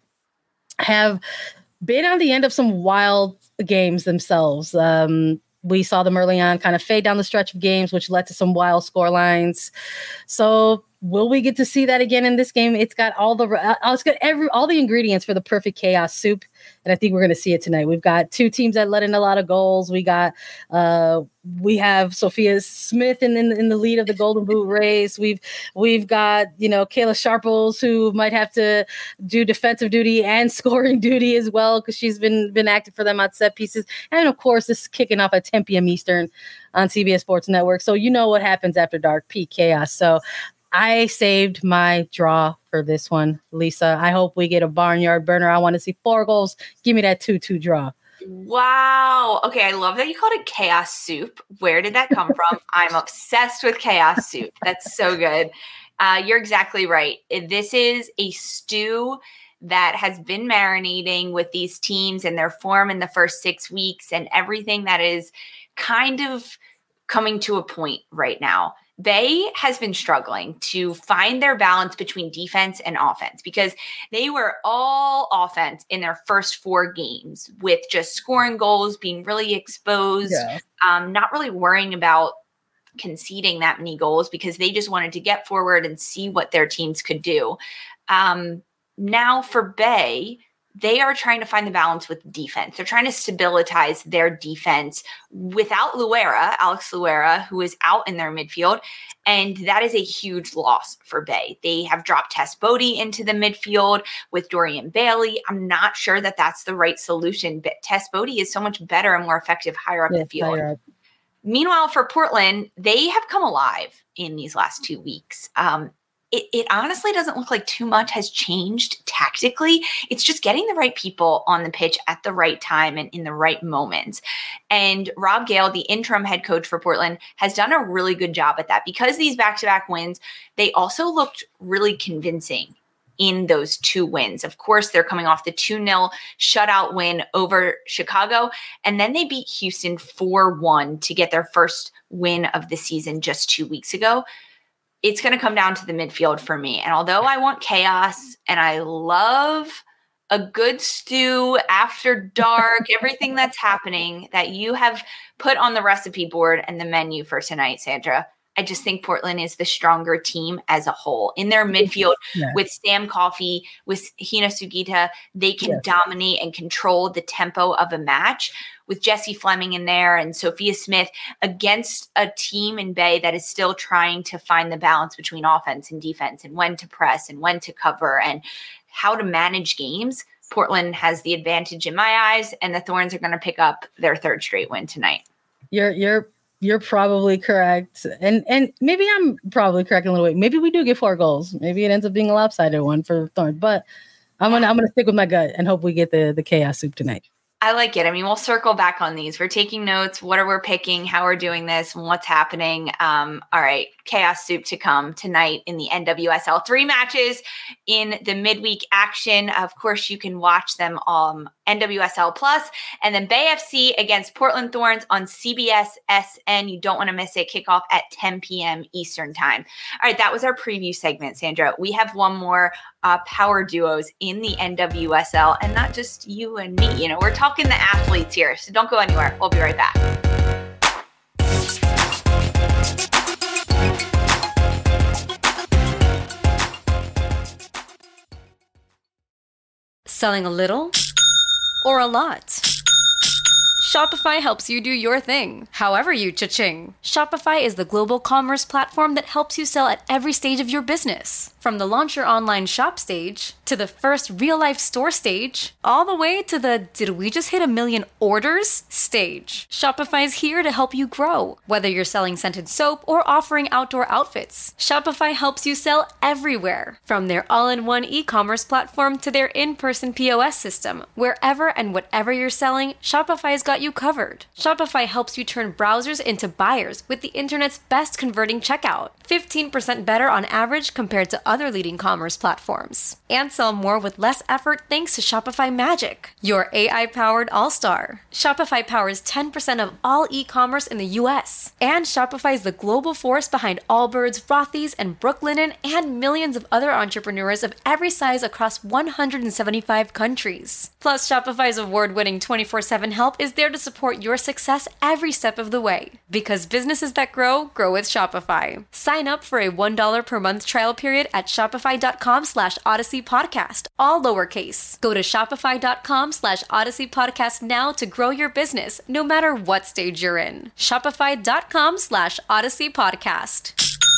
have been on the end of some wild games themselves. Um, we saw them early on kind of fade down the stretch of games, which led to some wild score lines. So Will we get to see that again in this game? It's got all the uh, it's got every all the ingredients for the perfect chaos soup, and I think we're going to see it tonight. We've got two teams that let in a lot of goals. We got uh, we have Sophia Smith in, in in the lead of the Golden Boot race. We've we've got you know Kayla Sharples, who might have to do defensive duty and scoring duty as well because she's been been active for them on set pieces. And of course, this is kicking off at ten p.m. Eastern on C B S Sports Network. So you know what happens after dark, peak chaos. So I saved my draw for this one, Lisa. I hope we get a barnyard burner. I want to see four goals. Give me that two two draw. Wow. Okay, I love that you called it chaos soup. Where did that come from? I'm obsessed with chaos soup. That's so good. Uh, you're exactly right. This is a stew that has been marinating with these teams and their form in the first six weeks and everything that is kind of coming to a point right now. Bay has been struggling to find their balance between defense and offense because they were all offense in their first four games with just scoring goals, being really exposed, yeah. um, not really worrying about conceding that many goals because they just wanted to get forward and see what their teams could do. Um, now for Bay, they are trying to find the balance with defense. They're trying to stabilize their defense without Luera, Alex Luera, who is out in their midfield. And that is a huge loss for Bay. They have dropped Tess Bodie into the midfield with Dorian Bailey. I'm not sure that that's the right solution, but Tess Bodie is so much better and more effective higher up yeah, the field. Up. Meanwhile, for Portland, they have come alive in these last two weeks. Um, It, it honestly doesn't look like too much has changed tactically. It's just getting the right people on the pitch at the right time and in the right moments. And Rob Gale, the interim head coach for Portland, has done a really good job at that. Because these back-to-back wins, they also looked really convincing in those two wins. Of course, they're coming off the two nil shutout win over Chicago, and then they beat Houston four one to get their first win of the season just two weeks ago. It's going to come down to the midfield for me. And although I want chaos and I love a good stew after dark, everything that's happening that you have put on the recipe board and the menu for tonight, Sandra, I just think Portland is the stronger team as a whole. In their midfield yes. with Sam Coffey, with Hina Sugita, they can yes. dominate and control the tempo of a match. With Jessie Fleming in there and Sophia Smith against a team in Bay that is still trying to find the balance between offense and defense and when to press and when to cover and how to manage games, Portland has the advantage in my eyes, and the Thorns are going to pick up their third straight win tonight. You're you're you're probably correct, and and maybe I'm probably correct in a little way. Maybe we do get four goals. Maybe it ends up being a lopsided one for the Thorns, but I'm gonna I'm gonna stick with my gut and hope we get the the chaos soup tonight. I like it. I mean, we'll circle back on these. We're taking notes. What are we picking? How we're doing this? And what's happening? Um, all right. Chaos soup to come tonight in the N W S L. Three matches in the midweek action. Of course, you can watch them on N W S L Plus. And then Bay F C against Portland Thorns on C B S S N. You don't want to miss it. Kickoff at ten p.m. Eastern time. All right. That was our preview segment, Sandra. We have one more uh, power duos in the N W S L. And not just you and me. You know, we're talking the athletes here. So don't go anywhere. We'll be right back. Selling a little or a lot? Shopify helps you do your thing, however you cha-ching. Shopify is the global commerce platform that helps you sell at every stage of your business. From the launch your online shop stage, to the first real-life store stage, all the way to the did we just hit a million orders stage. Shopify's here to help you grow. Whether you're selling scented soap or offering outdoor outfits, Shopify helps you sell everywhere. From their all-in-one e-commerce platform to their in-person P O S system, wherever and whatever you're selling, Shopify's got you covered. Shopify helps you turn browsers into buyers with the internet's best converting checkout. fifteen percent better on average compared to other leading commerce platforms. And sell more with less effort thanks to Shopify Magic, your A I-powered all-star. Shopify powers ten percent of all e-commerce in the U S. And Shopify is the global force behind Allbirds, Rothy's, and Brooklinen, and millions of other entrepreneurs of every size across one hundred seventy-five countries. Plus, Shopify's award-winning twenty-four seven help is there there to support your success every step of the way. Because businesses that grow, grow with Shopify. Sign up for a one dollar per month trial period at shopify.com slash Odyssey Podcast, all lowercase. Go to shopify.com slash Odyssey Podcast now to grow your business, no matter what stage you're in. Shopify.com slash Odyssey Podcast.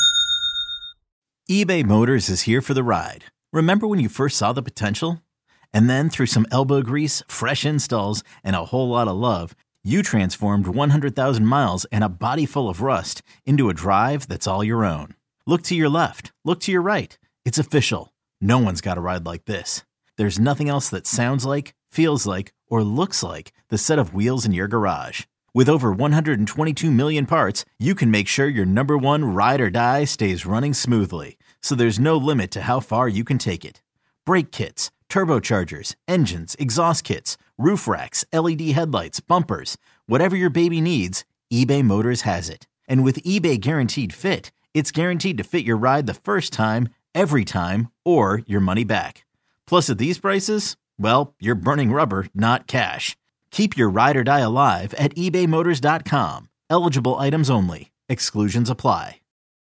eBay Motors is here for the ride. Remember when you first saw the potential? And then through some elbow grease, fresh installs, and a whole lot of love, you transformed one hundred thousand miles and a body full of rust into a drive that's all your own. Look to your left. Look to your right. It's official. No one's got a ride like this. There's nothing else that sounds like, feels like, or looks like the set of wheels in your garage. With over one hundred twenty-two million parts, you can make sure your number one ride or die stays running smoothly. So there's no limit to how far you can take it. Brake kits, turbochargers, engines, exhaust kits, roof racks, L E D headlights, bumpers, whatever your baby needs, eBay Motors has it. And with eBay Guaranteed Fit, it's guaranteed to fit your ride the first time, every time, or your money back. Plus at these prices, well, you're burning rubber, not cash. Keep your ride or die alive at ebay motors dot com. Eligible items only. Exclusions apply.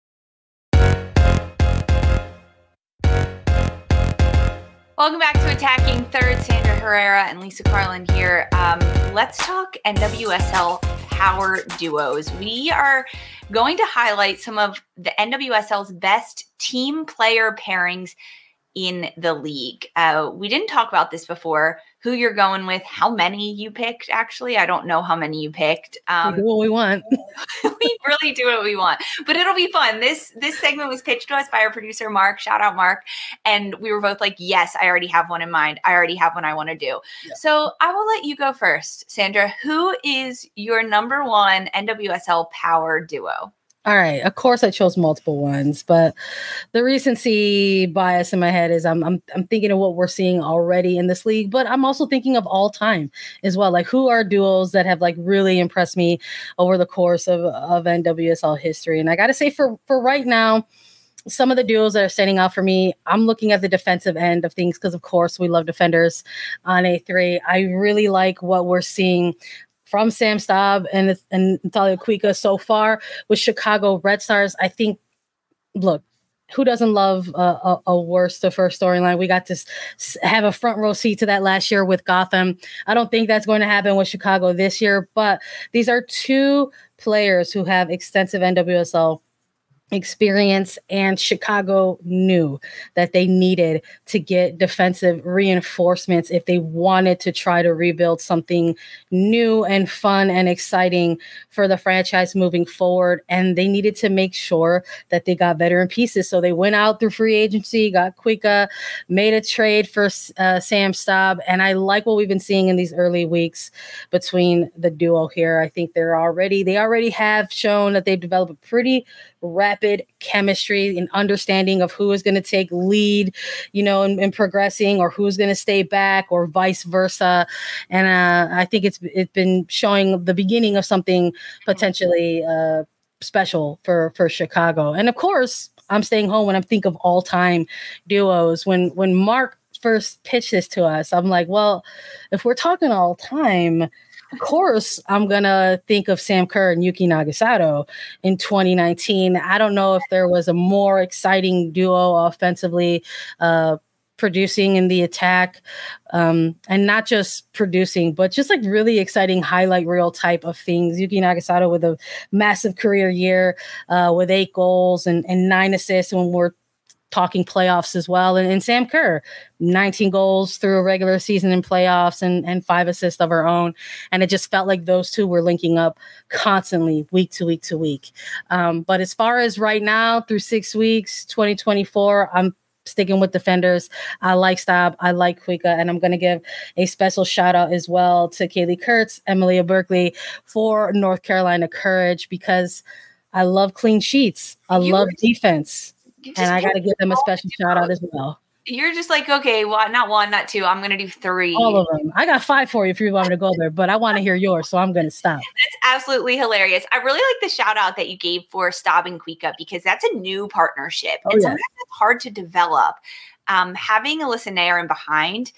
Welcome back to Attacking Third. Sandra Herrera and Lisa Carlin here. Um, let's talk N W S L power duos. We are going to highlight some of the N W S L's best team player pairings in the league. Uh, we didn't talk about this before, who you're going with, how many you picked. Actually, I don't know how many you picked. Um, we do what we want. We really do what we want, but it'll be fun. This this segment was pitched to us by our producer, Mark. Shout out, Mark. And we were both like, yes, I already have one in mind. I already have one I want to do. Yeah. So I will let you go first, Sandra. Who is your number one N W S L power duo? All right. Of course, I chose multiple ones, but the recency bias in my head is I'm I'm I'm thinking of what we're seeing already in this league, but I'm also thinking of all time as well. Like, who are duos that have like really impressed me over the course of, of N W S L history? And I got to say, for for right now, some of the duos that are standing out for me, I'm looking at the defensive end of things because, of course, we love defenders on A three. I really like what we're seeing from Sam Staab and, and Natalia Kuikka so far with Chicago Red Stars. I think, look, who doesn't love a, a, a worst to first storyline? We got to s- have a front row seat to that last year with Gotham. I don't think that's going to happen with Chicago this year, but these are two players who have extensive N W S L experience, and Chicago knew that they needed to get defensive reinforcements if they wanted to try to rebuild something new and fun and exciting for the franchise moving forward. And they needed to make sure that they got veteran pieces. So they went out through free agency, got Kuikka, made a trade for uh, Sam Staab. And I like what we've been seeing in these early weeks between the duo here. I think they're already, they already have shown that they've developed a pretty rapid chemistry and understanding of who is going to take lead, you know, in, in progressing, or who's going to stay back, or vice versa. And uh, I think it's it's been showing the beginning of something potentially uh, special for for Chicago. And of course, I'm staying home when I think of all time duos. When when Mark first pitched this to us, I'm like, well, if we're talking all time, of course, I'm going to think of Sam Kerr and Yuki Nagasato in twenty nineteen. I don't know if there was a more exciting duo offensively, uh, producing in the attack, um, and not just producing, but just like really exciting highlight reel type of things. Yuki Nagasato with a massive career year uh, with eight goals and, and nine assists when we're talking playoffs as well. And, and Sam Kerr, nineteen goals through a regular season in playoffs and, and five assists of her own. And it just felt like those two were linking up constantly week to week to week. Um, but as far as right now, through six weeks, twenty twenty-four, I'm sticking with defenders. I like Staab. I like Kuikka. And I'm going to give a special shout out as well to Kaylee Kurtz, Emilia Berkeley for North Carolina Courage, because I love clean sheets. I you love were- defense. And I got to give them a special shout out as well. You're just like, okay, well, not one, not two. I'm going to do three. All of them. I got five for you if you want me to go there, but I want to hear yours, so I'm going to stop. That's absolutely hilarious. I really like the shout out that you gave for Staab and Kuikka, because that's a new partnership. Oh, and yeah. Sometimes it's hard to develop. Um, having Alyssa Nair in behind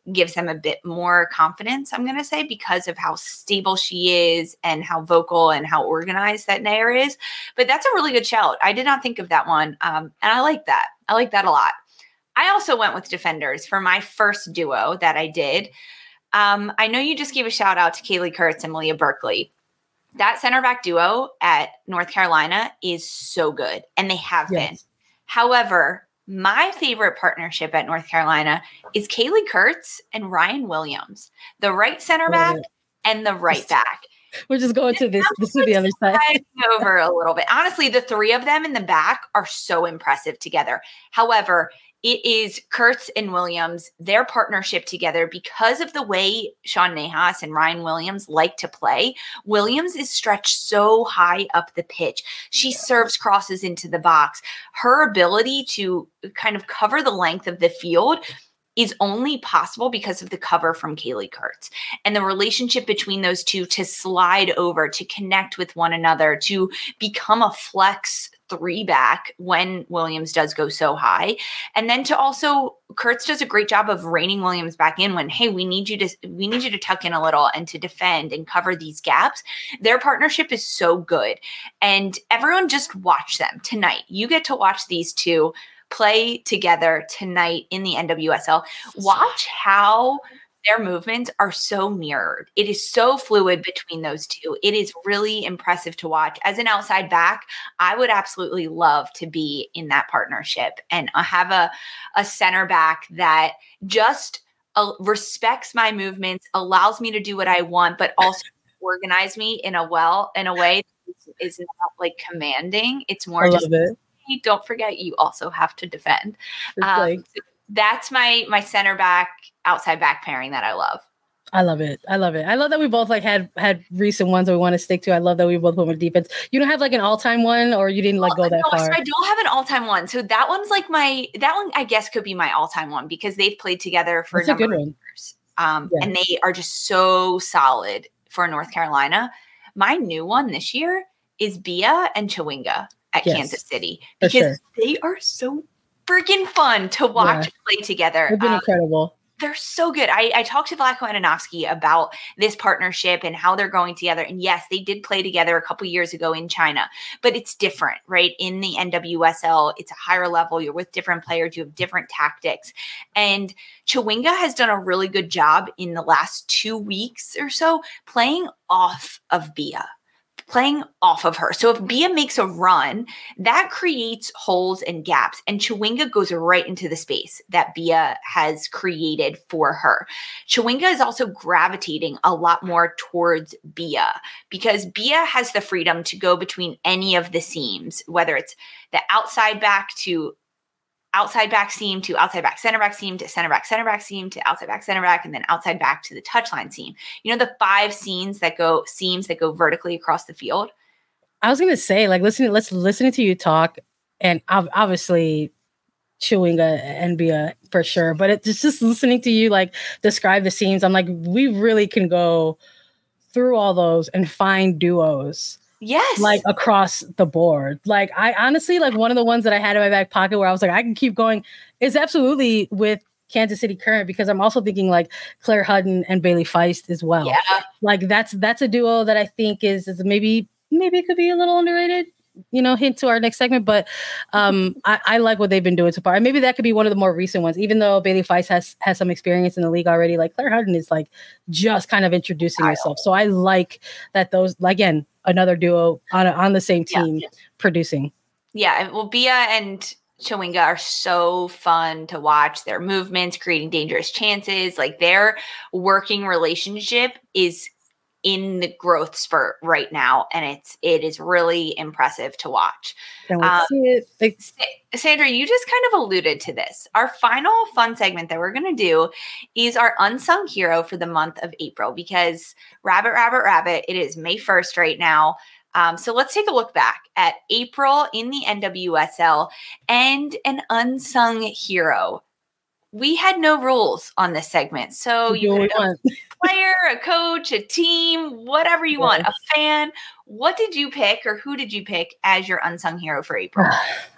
gives them a bit more confidence, I'm going to say, because of how stable she is and how vocal and how organized that Nair is. But that's a really good shout. I did not think of that one. Um, and I like that. I like that a lot. I also went with defenders for my first duo that I did. Um, I know you just gave a shout out to Kaylee Kurtz and Malia Berkeley. That center back duo at North Carolina is so good, and they have yes. been. However, my favorite partnership at North Carolina is Kaylee Kurtz and Ryan Williams, the right center back and the right back. We're just going to this, this is the other side. Over a little bit. Honestly, the three of them in the back are so impressive together. However, it is Kurtz and Williams, their partnership together, because of the way Sean Nahas and Ryan Williams like to play. Williams is stretched so high up the pitch. She serves crosses into the box. Her ability to kind of cover the length of the field is only possible because of the cover from Kaylee Kurtz and the relationship between those two to slide over, to connect with one another, to become a flex three back when Williams does go so high. And then to also, Kurtz does a great job of reining Williams back in when, hey, we need you to, we need you to tuck in a little and to defend and cover these gaps. Their partnership is so good. And everyone just watch them tonight. You get to watch these two play together tonight in the N W S L. Watch how their movements are so mirrored. It is so fluid between those two. It is really impressive to watch. As an outside back, I would absolutely love to be in that partnership and have a, a center back that just uh, respects my movements, allows me to do what I want, but also organize me in a well, in a way that is not like commanding. It's more I just, love it. Hey, don't forget you also have to defend. Um, like- that's my, my center back, outside back pairing that I love. I love it. I love it. I love that we both like had had recent ones that we want to stick to. I love that we both went with defense. You don't have like an all-time one, or you didn't like go that no, far? So I don't have an all-time one. So that one's like my, that one I guess could be my all-time one because they've played together for That's a number a good of one. years. Um, Yeah. And they are just so solid for North Carolina. My new one this year is Bia and Chawinga at Yes, Kansas City for because sure. they are so freaking fun to watch Yeah. play together. They've been Um, incredible. They're so good. I, I talked to Vlatko Antonovsky about this partnership and how they're going together. And yes, they did play together a couple years ago in China, but it's different, right? In the N W S L, it's a higher level. You're with different players. You have different tactics. And Chawinga has done a really good job in the last two weeks or so playing off of Bia. Playing off of her. So if Bia makes a run, that creates holes and gaps, and Chawinga goes right into the space that Bia has created for her. Chawinga is also gravitating a lot more towards Bia because Bia has the freedom to go between any of the seams, whether it's the outside back to outside back seam to outside back center back seam to center back center back seam to outside back center back and then outside back to the touchline seam. You know the five seams that go seams that go vertically across the field. I was gonna say, like, listening, let's listening to you talk, and ob- obviously Chawinga and Bia for sure. But it's just listening to you like describe the seams. I'm like, we really can go through all those and find duos. Yes. Like across the board. Like I honestly, like one of the ones that I had in my back pocket where I was like, I can keep going is absolutely with Kansas City Current, because I'm also thinking like Claire Hutton and Bailey Feist as well. Yeah. Like that's, that's a duo that I think is, is maybe, maybe it could be a little underrated, you know, hint to our next segment, but um, I, I like what they've been doing so far. And maybe that could be one of the more recent ones, even though Bailey Feist has, has some experience in the league already. Like Claire Hutton is like just kind of introducing herself. So I like that those, again, another duo on a, on the same team yeah. producing. Yeah. Well, Bia and Chawinga are so fun to watch. Their movements, creating dangerous chances, like their working relationship is in the growth spurt right now, and it's it is really impressive to watch. Can we um, see it? Like, Sandra, you just kind of alluded to this. Our final fun segment that we're going to do is our unsung hero for the month of April, because rabbit, rabbit, rabbit, it is May first right now. Um, so let's take a look back at April in the N W S L and an unsung hero. We had no rules on this segment, so you could have a player, a coach, a team, whatever you want, a fan. What did you pick, or who did you pick as your unsung hero for April?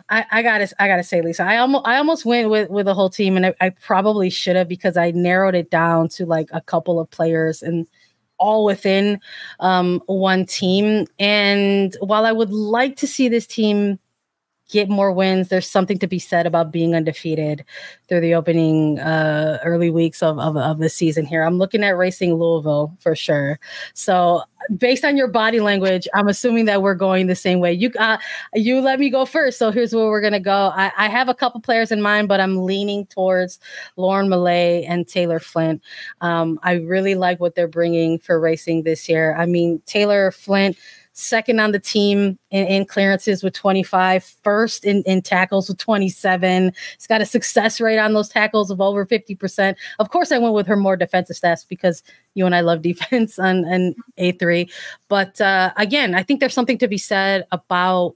I, I gotta, I gotta say, Lisa, I almost, I almost went with with the whole team, and I, I probably should have because I narrowed it down to like a couple of players and all within um, one team. And while I would like to see this team get more wins, there's something to be said about being undefeated through the opening uh, early weeks of, of, of the season here. I'm looking at Racing Louisville for sure. So based on your body language, I'm assuming that we're going the same way. You uh, you let me go first. So here's where we're going to go. I, I have a couple players in mind, but I'm leaning towards Lauren Millay and Taylor Flint. Um, I really like what they're bringing for Racing this year. I mean, Taylor Flint, second on the team in, in clearances with twenty-five, first in, in tackles with twenty-seven. He's got a success rate on those tackles of over fifty percent. Of course, I went with her more defensive stats because you and I love defense on, on A three. But uh, again, I think there's something to be said about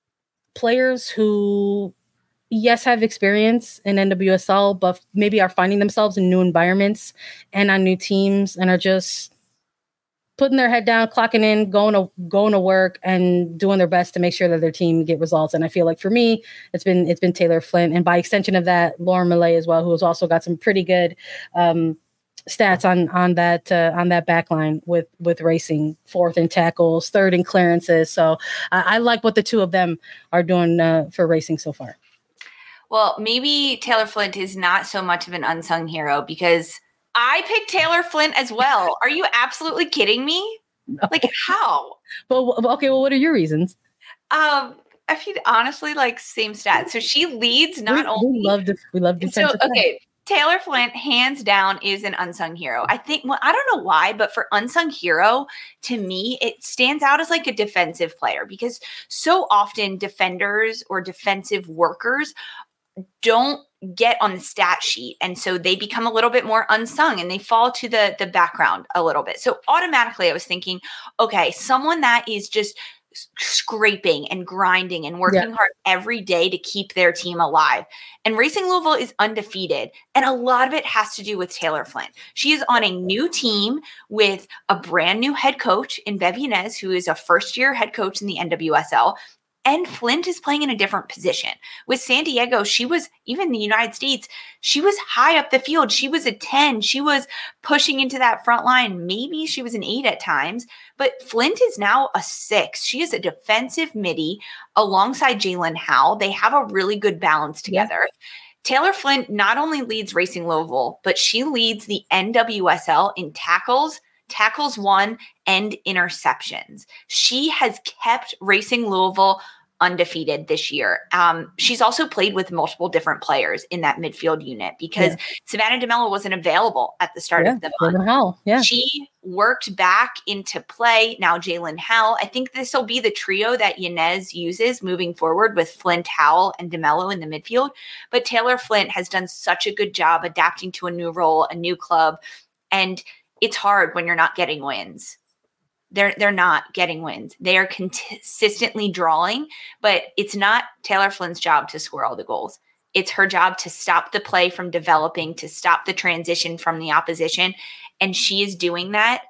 players who, yes, have experience in N W S L, but maybe are finding themselves in new environments and on new teams and are just putting their head down, clocking in, going to going to work, and doing their best to make sure that their team get results. And I feel like for me, it's been it's been Taylor Flint, and by extension of that, Lauren Millay as well, who has also got some pretty good um, stats on on that uh, on that back line with with Racing, fourth in tackles, third in clearances. So I, I like what the two of them are doing uh, for Racing so far. Well, maybe Taylor Flint is not so much of an unsung hero because I picked Taylor Flint as well. Are you absolutely kidding me? No. Like how? But okay, well, what are your reasons? Um, I mean, honestly, like same stats. So she leads not we, only. We love, def- we love defensive. So okay, Taylor Flint, hands down, is an unsung hero. I think. Well, I don't know why, but for unsung hero, to me, it stands out as like a defensive player because so often defenders or defensive workers don't get on the stat sheet. And so they become a little bit more unsung and they fall to the, the background a little bit. So automatically I was thinking, okay, someone that is just scraping and grinding and working yeah. hard every day to keep their team alive. And Racing Louisville is undefeated. And a lot of it has to do with Taylor Flint. She is on a new team with a brand new head coach in Bev Yanez, who is a first year head coach in the N W S L. And Flint is playing in a different position. With San Diego, she was, even in the United States, she was high up the field. She was a ten. She was pushing into that front line. Maybe she was an eight at times. But Flint is now a six. She is a defensive midi alongside Jalen Howell. They have a really good balance together. Yeah. Taylor Flint not only leads Racing Louisville, but she leads the N W S L in tackles, tackles won, and interceptions. She has kept Racing Louisville undefeated this year. Um, she's also played with multiple different players in that midfield unit because yeah. Savannah DeMello wasn't available at the start yeah, of the month. Howell. Yeah. She worked back into play. Now Jalen Howell. I think this will be the trio that Yanez uses moving forward with Flint, Howell, and DeMello in the midfield. But Taylor Flint has done such a good job adapting to a new role, a new club, and it's hard when you're not getting wins. They're they're not getting wins. They are consistently drawing, but it's not Taylor Flint's job to score all the goals. It's her job to stop the play from developing, to stop the transition from the opposition, and she is doing that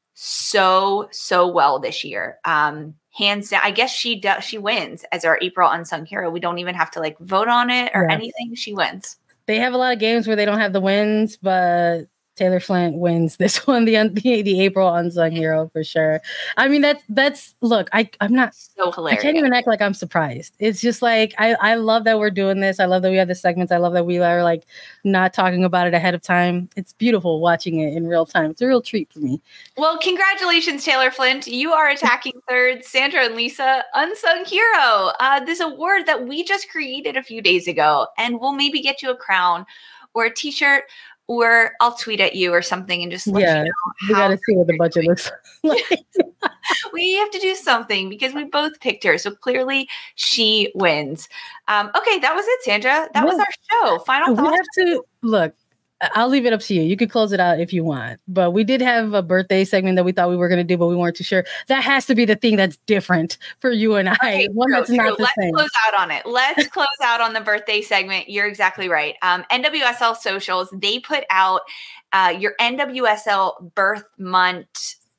so so well this year. Um, hands down, I guess she does. She wins as our April unsung hero. We don't even have to like vote on it or yeah. anything. She wins. They have a lot of games where they don't have the wins, but Taylor Flint wins this one, the the, the April unsung hero for sure. I mean, that's that's look. I I'm not so hilarious. I can't even act like I'm surprised. It's just like I I love that we're doing this. I love that we have the segments. I love that we are like not talking about it ahead of time. It's beautiful watching it in real time. It's a real treat for me. Well, congratulations, Taylor Flint. You are attacking third. Sandra and Lisa, unsung hero. Uh, this award that we just created a few days ago, and we'll maybe get you a crown or a T-shirt. Or I'll tweet at you or something and just let yeah, you know. We got to see what the budget looks like. We have to do something because we both picked her. So clearly she wins. Um, okay, that was it, Sandra. That yeah. was our show. Final thoughts. We have to look. I'll leave it up to you. You could close it out if you want. But we did have a birthday segment that we thought we were going to do, but we weren't too sure. That has to be the thing that's different for you and I. Okay, One true, that's true. not the Let's same. close out on it. Let's close out on the birthday segment. You're exactly right. Um, N W S L socials, they put out uh, your N W S L birth month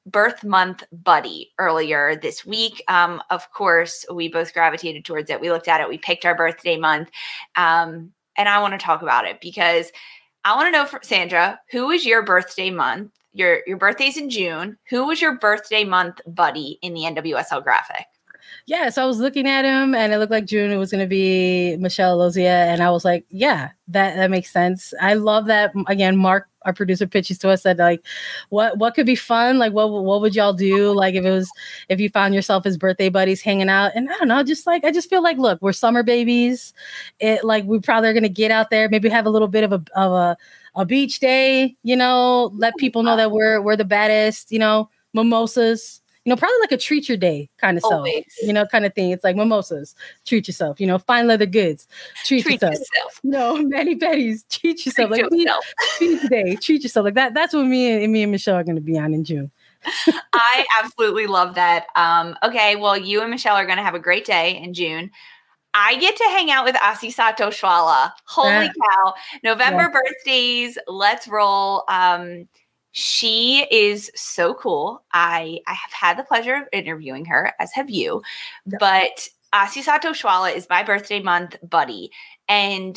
birth month buddy earlier this week. Um, of course, we both gravitated towards it. We looked at it. We picked our birthday month. Um, and I want to talk about it because I want to know, from Sandra, who was your birthday month? Your your birthday's in June. Who was your birthday month buddy in the N W S L graphic? Yeah, so I was looking at him and it looked like June it was going to be Michelle Lozia. And I was like, yeah, that, that makes sense. I love that. Again, Mark, our producer, pitches to us that like, what what could be fun? Like, what what would y'all do? Like, if it was, if you found yourself as birthday buddies hanging out, and I don't know, just like, I just feel like, look, we're summer babies. It like, we probably are going to get out there, maybe have a little bit of a, of a, a beach day, you know, let people know that we're, we're the baddest, you know, mimosas. You know, probably like a treat your day kind of stuff, you know, kind of thing. It's like mimosas, treat yourself, you know, fine leather goods, treat, treat yourself. yourself. You know, Mani Petties, treat yourself. Treat like yourself. Treat today, treat yourself. Like that. That's what me and me and Michelle are going to be on in June. I absolutely love that. Um, okay, well, you and Michelle are going to have a great day in June. I get to hang out with Asisato Shwala. Holy yeah. cow. November yeah. birthdays. Let's roll. Um, She is so cool. I, I have had the pleasure of interviewing her, as have you. Yep. But Asisato Shwala is my birthday month buddy. And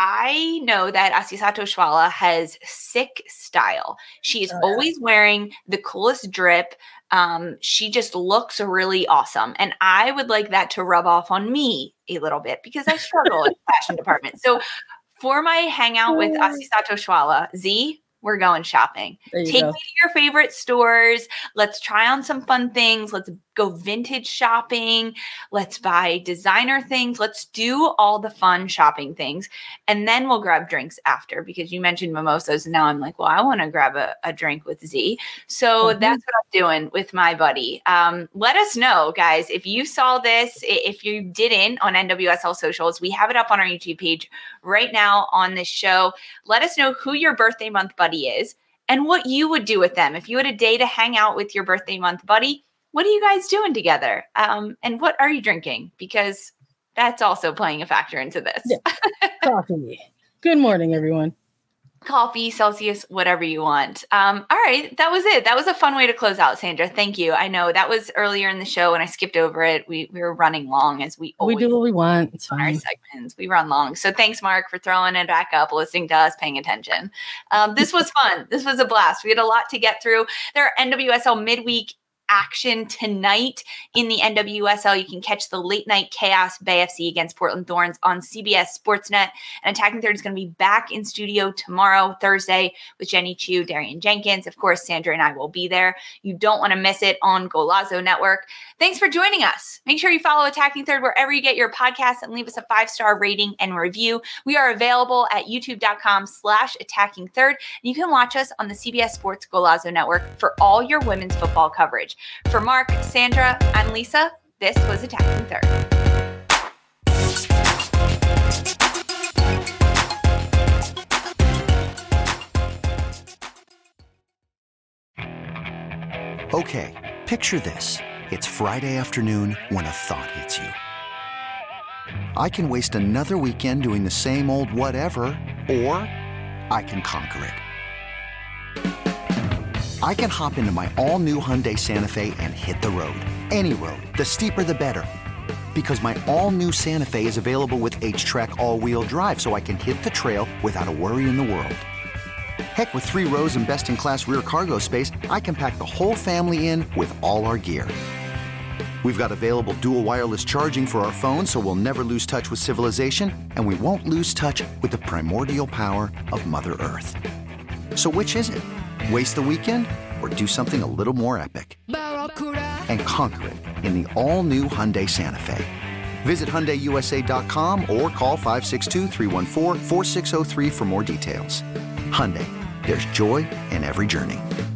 I know that Asisato Shwala has sick style. She is oh, yeah. always wearing the coolest drip. Um, she just looks really awesome. And I would like that to rub off on me a little bit because I struggle in the fashion department. So for my hangout with Asisato Shwala, Z, we're going shopping. Take go. me to your favorite stores. Let's try on some fun things. Let's go vintage shopping. Let's buy designer things. Let's do all the fun shopping things. And then we'll grab drinks after because you mentioned mimosas. And now I'm like, well, I want to grab a, a drink with Z. So mm-hmm. that's what I'm doing with my buddy. Um, let us know, guys, if you saw this, if you didn't on N W S L socials, we have it up on our YouTube page right now on this show. Let us know who your birthday month buddy is and what you would do with them. If you had a day to hang out with your birthday month buddy, what are you guys doing together? Um, and what are you drinking? Because that's also playing a factor into this. Yeah. Coffee. Good morning, everyone. Coffee, Celsius, whatever you want. Um, all right. That was it. That was a fun way to close out, Sandra. Thank you. I know that was earlier in the show and I skipped over it. We, we were running long as we always We do what we want. It's fine. Our segments. We run long. So thanks, Mark, for throwing it back up, listening to us, paying attention. Um, this was fun. This was a blast. We had a lot to get through. There are N W S L midweek action tonight in the N W S L. You can catch the late night chaos Bay F C against Portland Thorns on C B S Sportsnet. And Attacking Third is going to be back in studio tomorrow, Thursday, with Jenny Chu, Darian Jenkins. Of course, Sandra and I will be there. You don't want to miss it on Golazo Network. Thanks for joining us. Make sure you follow Attacking Third wherever you get your podcasts and leave us a five-star rating and review. We are available at youtube.com slash attacking third. And you can watch us on the C B S Sports Golazo Network for all your women's football coverage. For Mark, Sandra, and Lisa, this was Attacking Third. Okay, picture this. It's Friday afternoon when a thought hits you. I can waste another weekend doing the same old whatever, or I can conquer it. I can hop into my all-new Hyundai Santa Fe and hit the road. Any road. The steeper, the better. Because my all-new Santa Fe is available with H-Track all-wheel drive, so I can hit the trail without a worry in the world. Heck, with three rows and best-in-class rear cargo space, I can pack the whole family in with all our gear. We've got available dual wireless charging for our phones, so we'll never lose touch with civilization, and we won't lose touch with the primordial power of Mother Earth. So which is it? Waste the weekend or do something a little more epic? And conquer it in the all-new Hyundai Santa Fe. Visit Hyundai U S A dot com or call five six two, three one four, four six zero three for more details. Hyundai, there's joy in every journey.